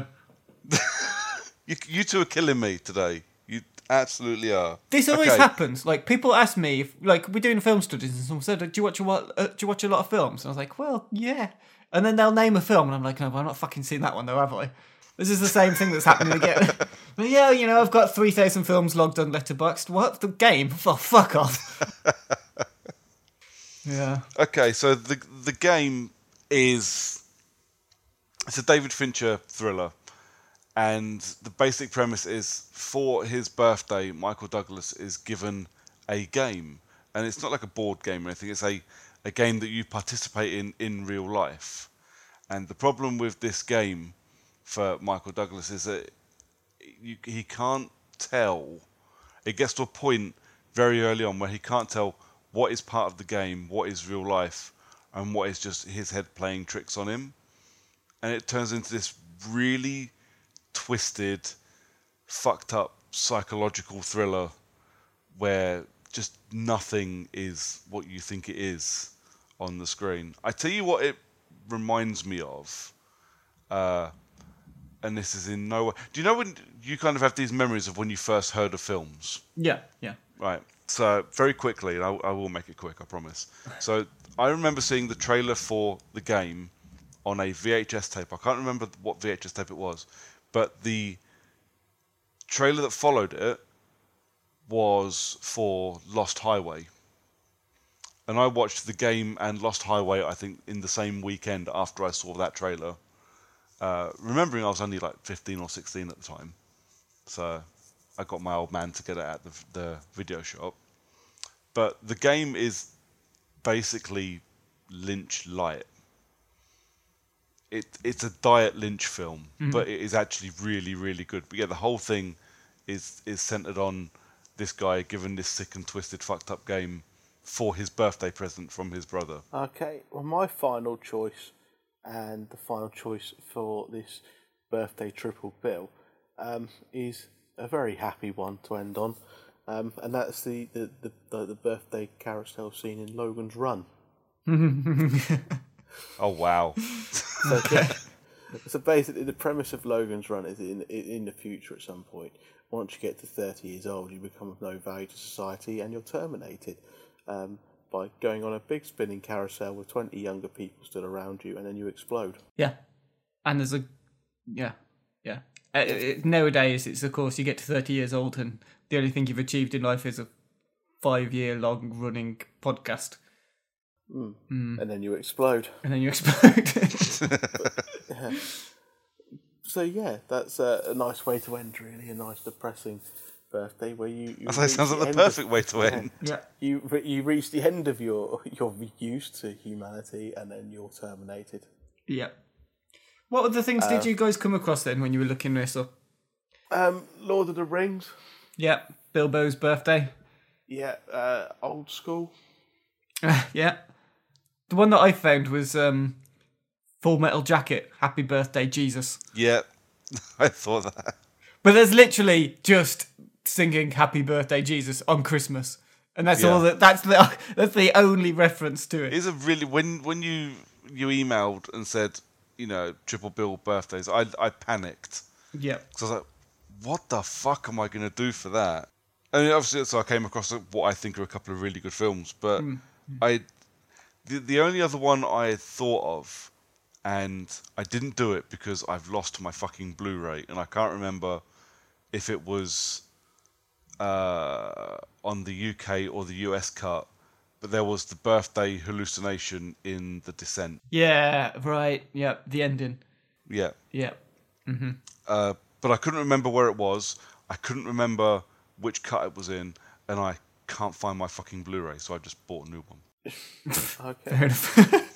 You two are killing me today. You absolutely are. This always happens. Like, people ask me, if, like, we're doing film studies, and someone said, do you watch a lot of films? And I was like, well, yeah. And then they'll name a film, and I'm like, no, but I've not fucking seen that one, though, have I? This is the same thing that's happening again. But yeah, you know, I've got 3,000 films logged on Letterboxd. What? The Game? Oh, fuck off. Yeah. Okay, so the Game is, it's a David Fincher thriller, and the basic premise is, for his birthday, Michael Douglas is given a game, and it's not like a board game or anything. It's a game that you participate in real life. And the problem with this game for Michael Douglas is that he can't tell. It gets to a point very early on where he can't tell what is part of the game, what is real life, and what is just his head playing tricks on him. And it turns into this really twisted, fucked up psychological thriller where just nothing is what you think it is on the screen. I tell you what it reminds me of, and this is in no way... Do you know when you kind of have these memories of when you first heard of films? Yeah. Right. So, very quickly, and I will make it quick, I promise. So, I remember seeing the trailer for The Game on a VHS tape. I can't remember what VHS tape it was, but the trailer that followed it was for Lost Highway. And I watched The Game and Lost Highway, I think, in the same weekend after I saw that trailer. Remembering I was only like 15 or 16 at the time. So I got my old man to get it at the video shop. But The Game is basically Lynch light. It's a diet Lynch film, but it is actually really, really good. But yeah, the whole thing is centered on this guy given this sick and twisted, fucked up game for his birthday present from his brother. Okay, well, my final choice, and the final choice for this birthday triple bill, is a very happy one to end on, and that's the birthday carousel scene in Logan's Run. Oh wow! So basically, the premise of Logan's Run is in the future at some point. Once you get to 30 years old, you become of no value to society and you're terminated. by going on a big spinning carousel with 20 younger people still around you, and then you explode. Yeah. And there's yeah. Nowadays, it's of course you get to 30 years old and the only thing you've achieved in life is a 5-year-long running podcast. And then you explode. So yeah, that's a nice way to end, really. A nice depressing birthday where you That sounds like the perfect way to end. Yeah. You reach the end of your use to humanity, and then you're terminated. Yeah. What other things did you guys come across then when you were looking this up? Lord of the Rings. Yeah. Bilbo's birthday. Yeah. Old school. Yeah. The one that I found was Full Metal Jacket, Happy Birthday, Jesus. Yeah, I thought that. But there's literally just singing Happy Birthday, Jesus on Christmas. And that's all that's the only reference to it. It's a really, when you emailed and said, Triple Bill birthdays, I panicked. Yeah. Because I was like, what the fuck am I going to do for that? I mean, obviously, so I came across what I think are a couple of really good films, but the only other one I thought of, and I didn't do it because I've lost my fucking Blu-ray, and I can't remember if it was on the UK or the US cut, but there was the birthday hallucination in The Descent. Yeah, right. Yeah, the ending. Yeah. Yeah. Mm-hmm. But I couldn't remember where it was. I couldn't remember which cut it was in, and I can't find my fucking Blu-ray, so I just bought a new one. Okay. Fair enough.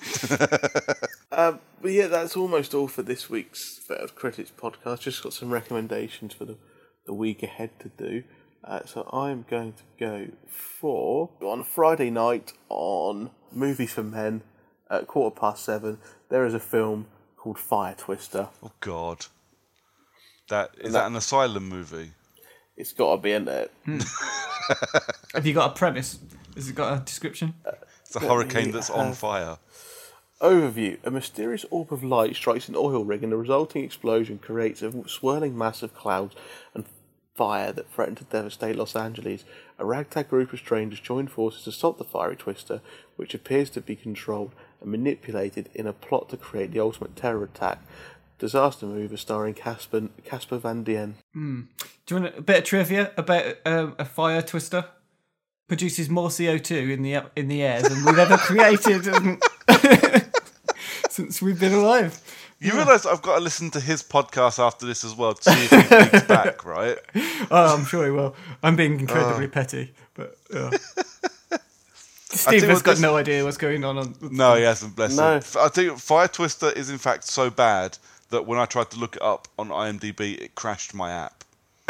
But yeah, that's almost all for this week's Failed Critics podcast. Just got some recommendations for the week ahead to do. So I'm going to go for, on Friday night on Movies for Men at 7:15, there is a film called Fire Twister. Oh, God. That an asylum movie? It's got to be in there. Have you got a premise? Has it got a description? It's a hurricane that's on fire. Overview. A mysterious orb of light strikes an oil rig and the resulting explosion creates a swirling mass of clouds and fire that threaten to devastate Los Angeles. A ragtag group of strangers join forces to stop the fiery twister, which appears to be controlled and manipulated in a plot to create the ultimate terror attack. Disaster movie starring Casper Van Dien. Do you want a bit of trivia about a fire twister? Produces more CO2 in the air than we've ever created since we've been alive. You realise I've got to listen to his podcast after this as well to see if he thinks back, right? Oh, I'm sure he will. I'm being incredibly petty, but Steve has got no idea what's going on. No, he hasn't, bless him. I think Fire Twister is in fact so bad that when I tried to look it up on IMDb, it crashed my app.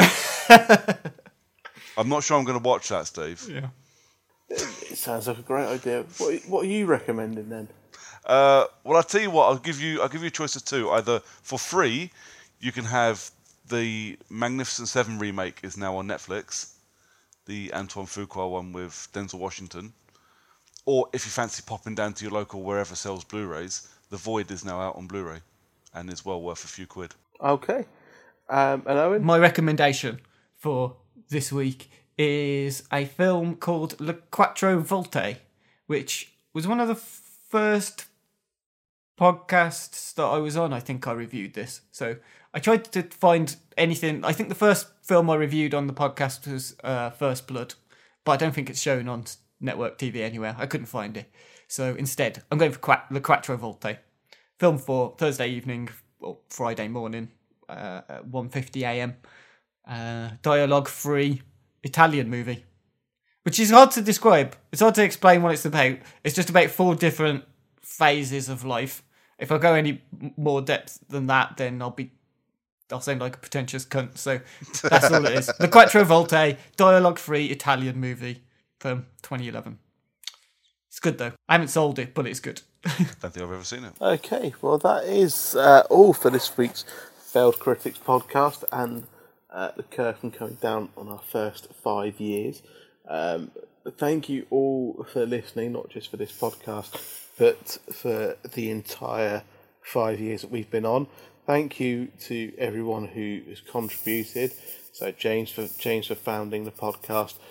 I'm not sure I'm going to watch that, Steve. Yeah. It sounds like a great idea. What are you recommending then? Well, I'll tell you what. I'll give you a choice of two. Either for free, you can have the Magnificent Seven remake is now on Netflix, the Antoine Fuqua one with Denzel Washington. Or if you fancy popping down to your local wherever sells Blu-rays, The Void is now out on Blu-ray and is well worth a few quid. Okay. And Owen? My recommendation for this week is a film called Le Quattro Volte, which was one of the first podcasts that I was on. I think I reviewed this. So I tried to find anything. I think the first film I reviewed on the podcast was First Blood, but I don't think it's shown on network TV anywhere. I couldn't find it. So instead, I'm going for Le Quattro Volte. Film for Thursday evening or Friday morning at 1:50 a.m. Dialogue-free Italian movie, which is hard to describe. It's hard to explain what it's about. It's just about 4 different phases of life. If I go any more depth than that, then I'll sound like a pretentious cunt. So that's all it is. The Quattro Volte, dialogue-free Italian movie from 2011. It's good though. I haven't sold it, but it's good. Don't think I've ever seen it. Okay, well that is all for this week's Failed Critics podcast and the curtain coming down on our first 5 years. Thank you all for listening, not just for this podcast, but for the entire 5 years that we've been on. Thank you to everyone who has contributed. So James for founding the podcast,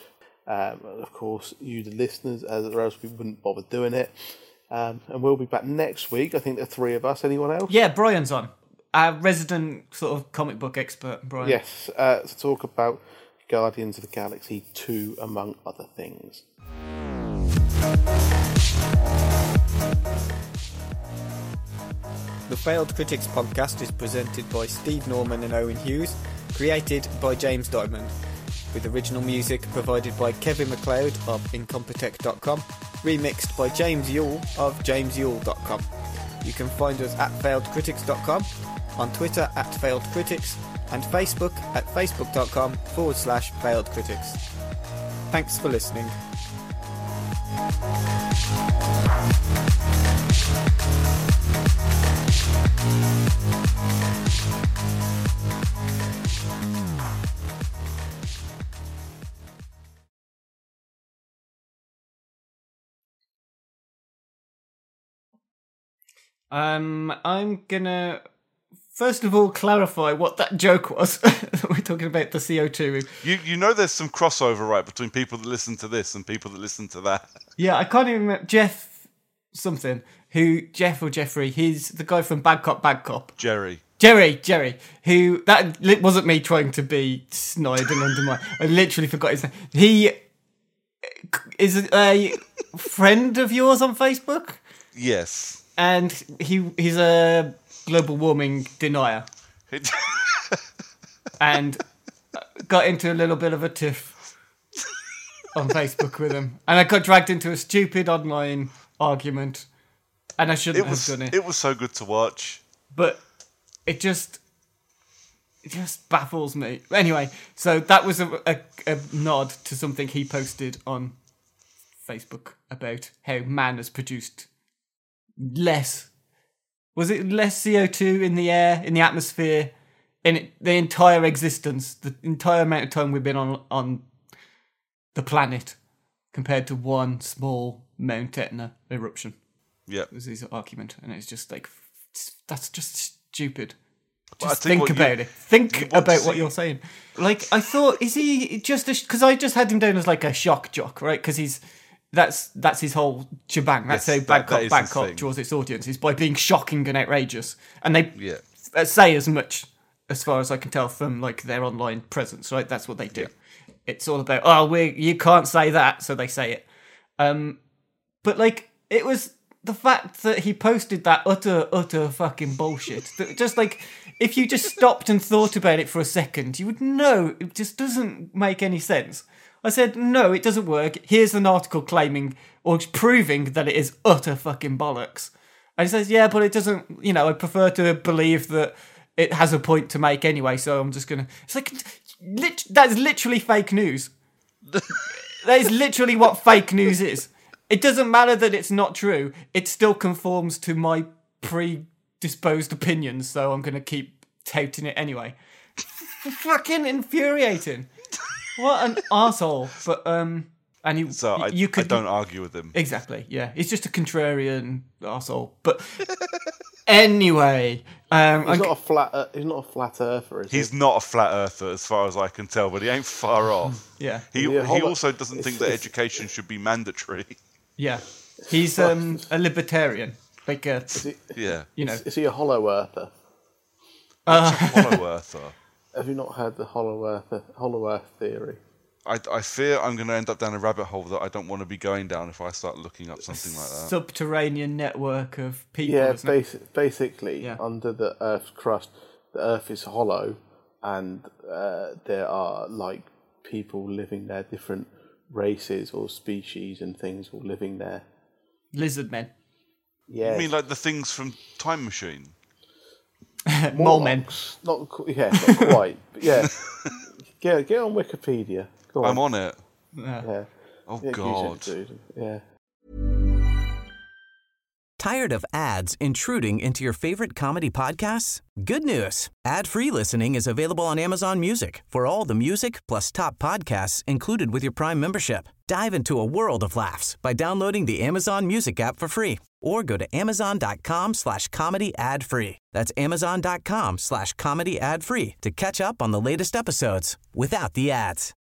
And of course, you, the listeners, or else we wouldn't bother doing it. And we'll be back next week. I think the three of us. Anyone else? Yeah, Brian's on. Our resident sort of comic book expert, Brian. Yes, to talk about Guardians of the Galaxy 2, among other things. The Failed Critics podcast is presented by Steve Norman and Owen Hughes, created by James Diamond, with original music provided by Kevin MacLeod of Incompetech.com, remixed by James Yule of JamesYule.com. You can find us at FailedCritics.com, on Twitter at FailedCritics, and Facebook at Facebook.com/FailedCritics. Thanks for listening. I'm gonna first of all clarify what that joke was. We're talking about the CO2. You know there's some crossover, right, between people that listen to this and people that listen to that. Yeah, I can't even remember. Jeff something. Jeff or Jeffrey, he's the guy from Bad Cop, Bad Cop. Jerry, who, that wasn't me trying to be snide and undermine. I literally forgot his name. He is a friend of yours on Facebook? Yes. And he's a global warming denier. And got into a little bit of a tiff on Facebook with him. And I got dragged into a stupid online argument. And I shouldn't have done it. It was so good to watch. But it just baffles me. Anyway, so that was a nod to something he posted on Facebook about how man has produced less CO2 in the air, in the atmosphere, in the entire existence, the entire amount of time we've been on the planet, compared to one small Mount Etna eruption. Yeah, was his argument, and it's just like, that's just stupid. Well, just think about it. Think about what you're saying. Like, I thought, is he just because I just had him down as like a shock jock, right? Because that's his whole shebang. That's how Bad Cop draws its audience, is by being shocking and outrageous. And they say as much, as far as I can tell from like their online presence, right? That's what they do. Yeah. It's all about, you can't say that, so they say it. But like, it was the fact that he posted that utter fucking bullshit. That just like, if you just stopped and thought about it for a second, you would know it just doesn't make any sense. I said, no, it doesn't work. Here's an article claiming or proving that it is utter fucking bollocks. And he says, yeah, but it doesn't, I prefer to believe that it has a point to make anyway, so I'm just going to... It's like, that's literally fake news. That is literally what fake news is. It doesn't matter that it's not true. It still conforms to my predisposed opinions, so I'm going to keep touting it anyway. Fucking infuriating. What an arsehole. But, and he... So I don't argue with him. Exactly, yeah. He's just a contrarian arsehole. But anyway... he's not a flat earther, is he? He's not a flat earther, as far as I can tell, but he ain't far off. Yeah. He also doesn't think that education should be mandatory. Yeah. He's a libertarian. Like is he a hollow earther? Hollow earther. Have you not heard the hollow earth theory? I fear I'm going to end up down a rabbit hole that I don't want to be going down if I start looking up something like that. Subterranean network of people. Yeah, basically, under the Earth's crust, the Earth is hollow, and there are like people living there, different races or species and things all living there. Lizard men. Yeah. You mean like the things from Time Machine? Mole men. Not quite. But yeah. Yeah, get on Wikipedia. Go on. I'm on it. Yeah. Oh, God. Dude. Yeah. Tired of ads intruding into your favorite comedy podcasts? Good news. Ad-free listening is available on Amazon Music for all the music plus top podcasts included with your Prime membership. Dive into a world of laughs by downloading the Amazon Music app for free or go to amazon.com/comedy ad-free. That's amazon.com/comedy ad-free to catch up on the latest episodes without the ads.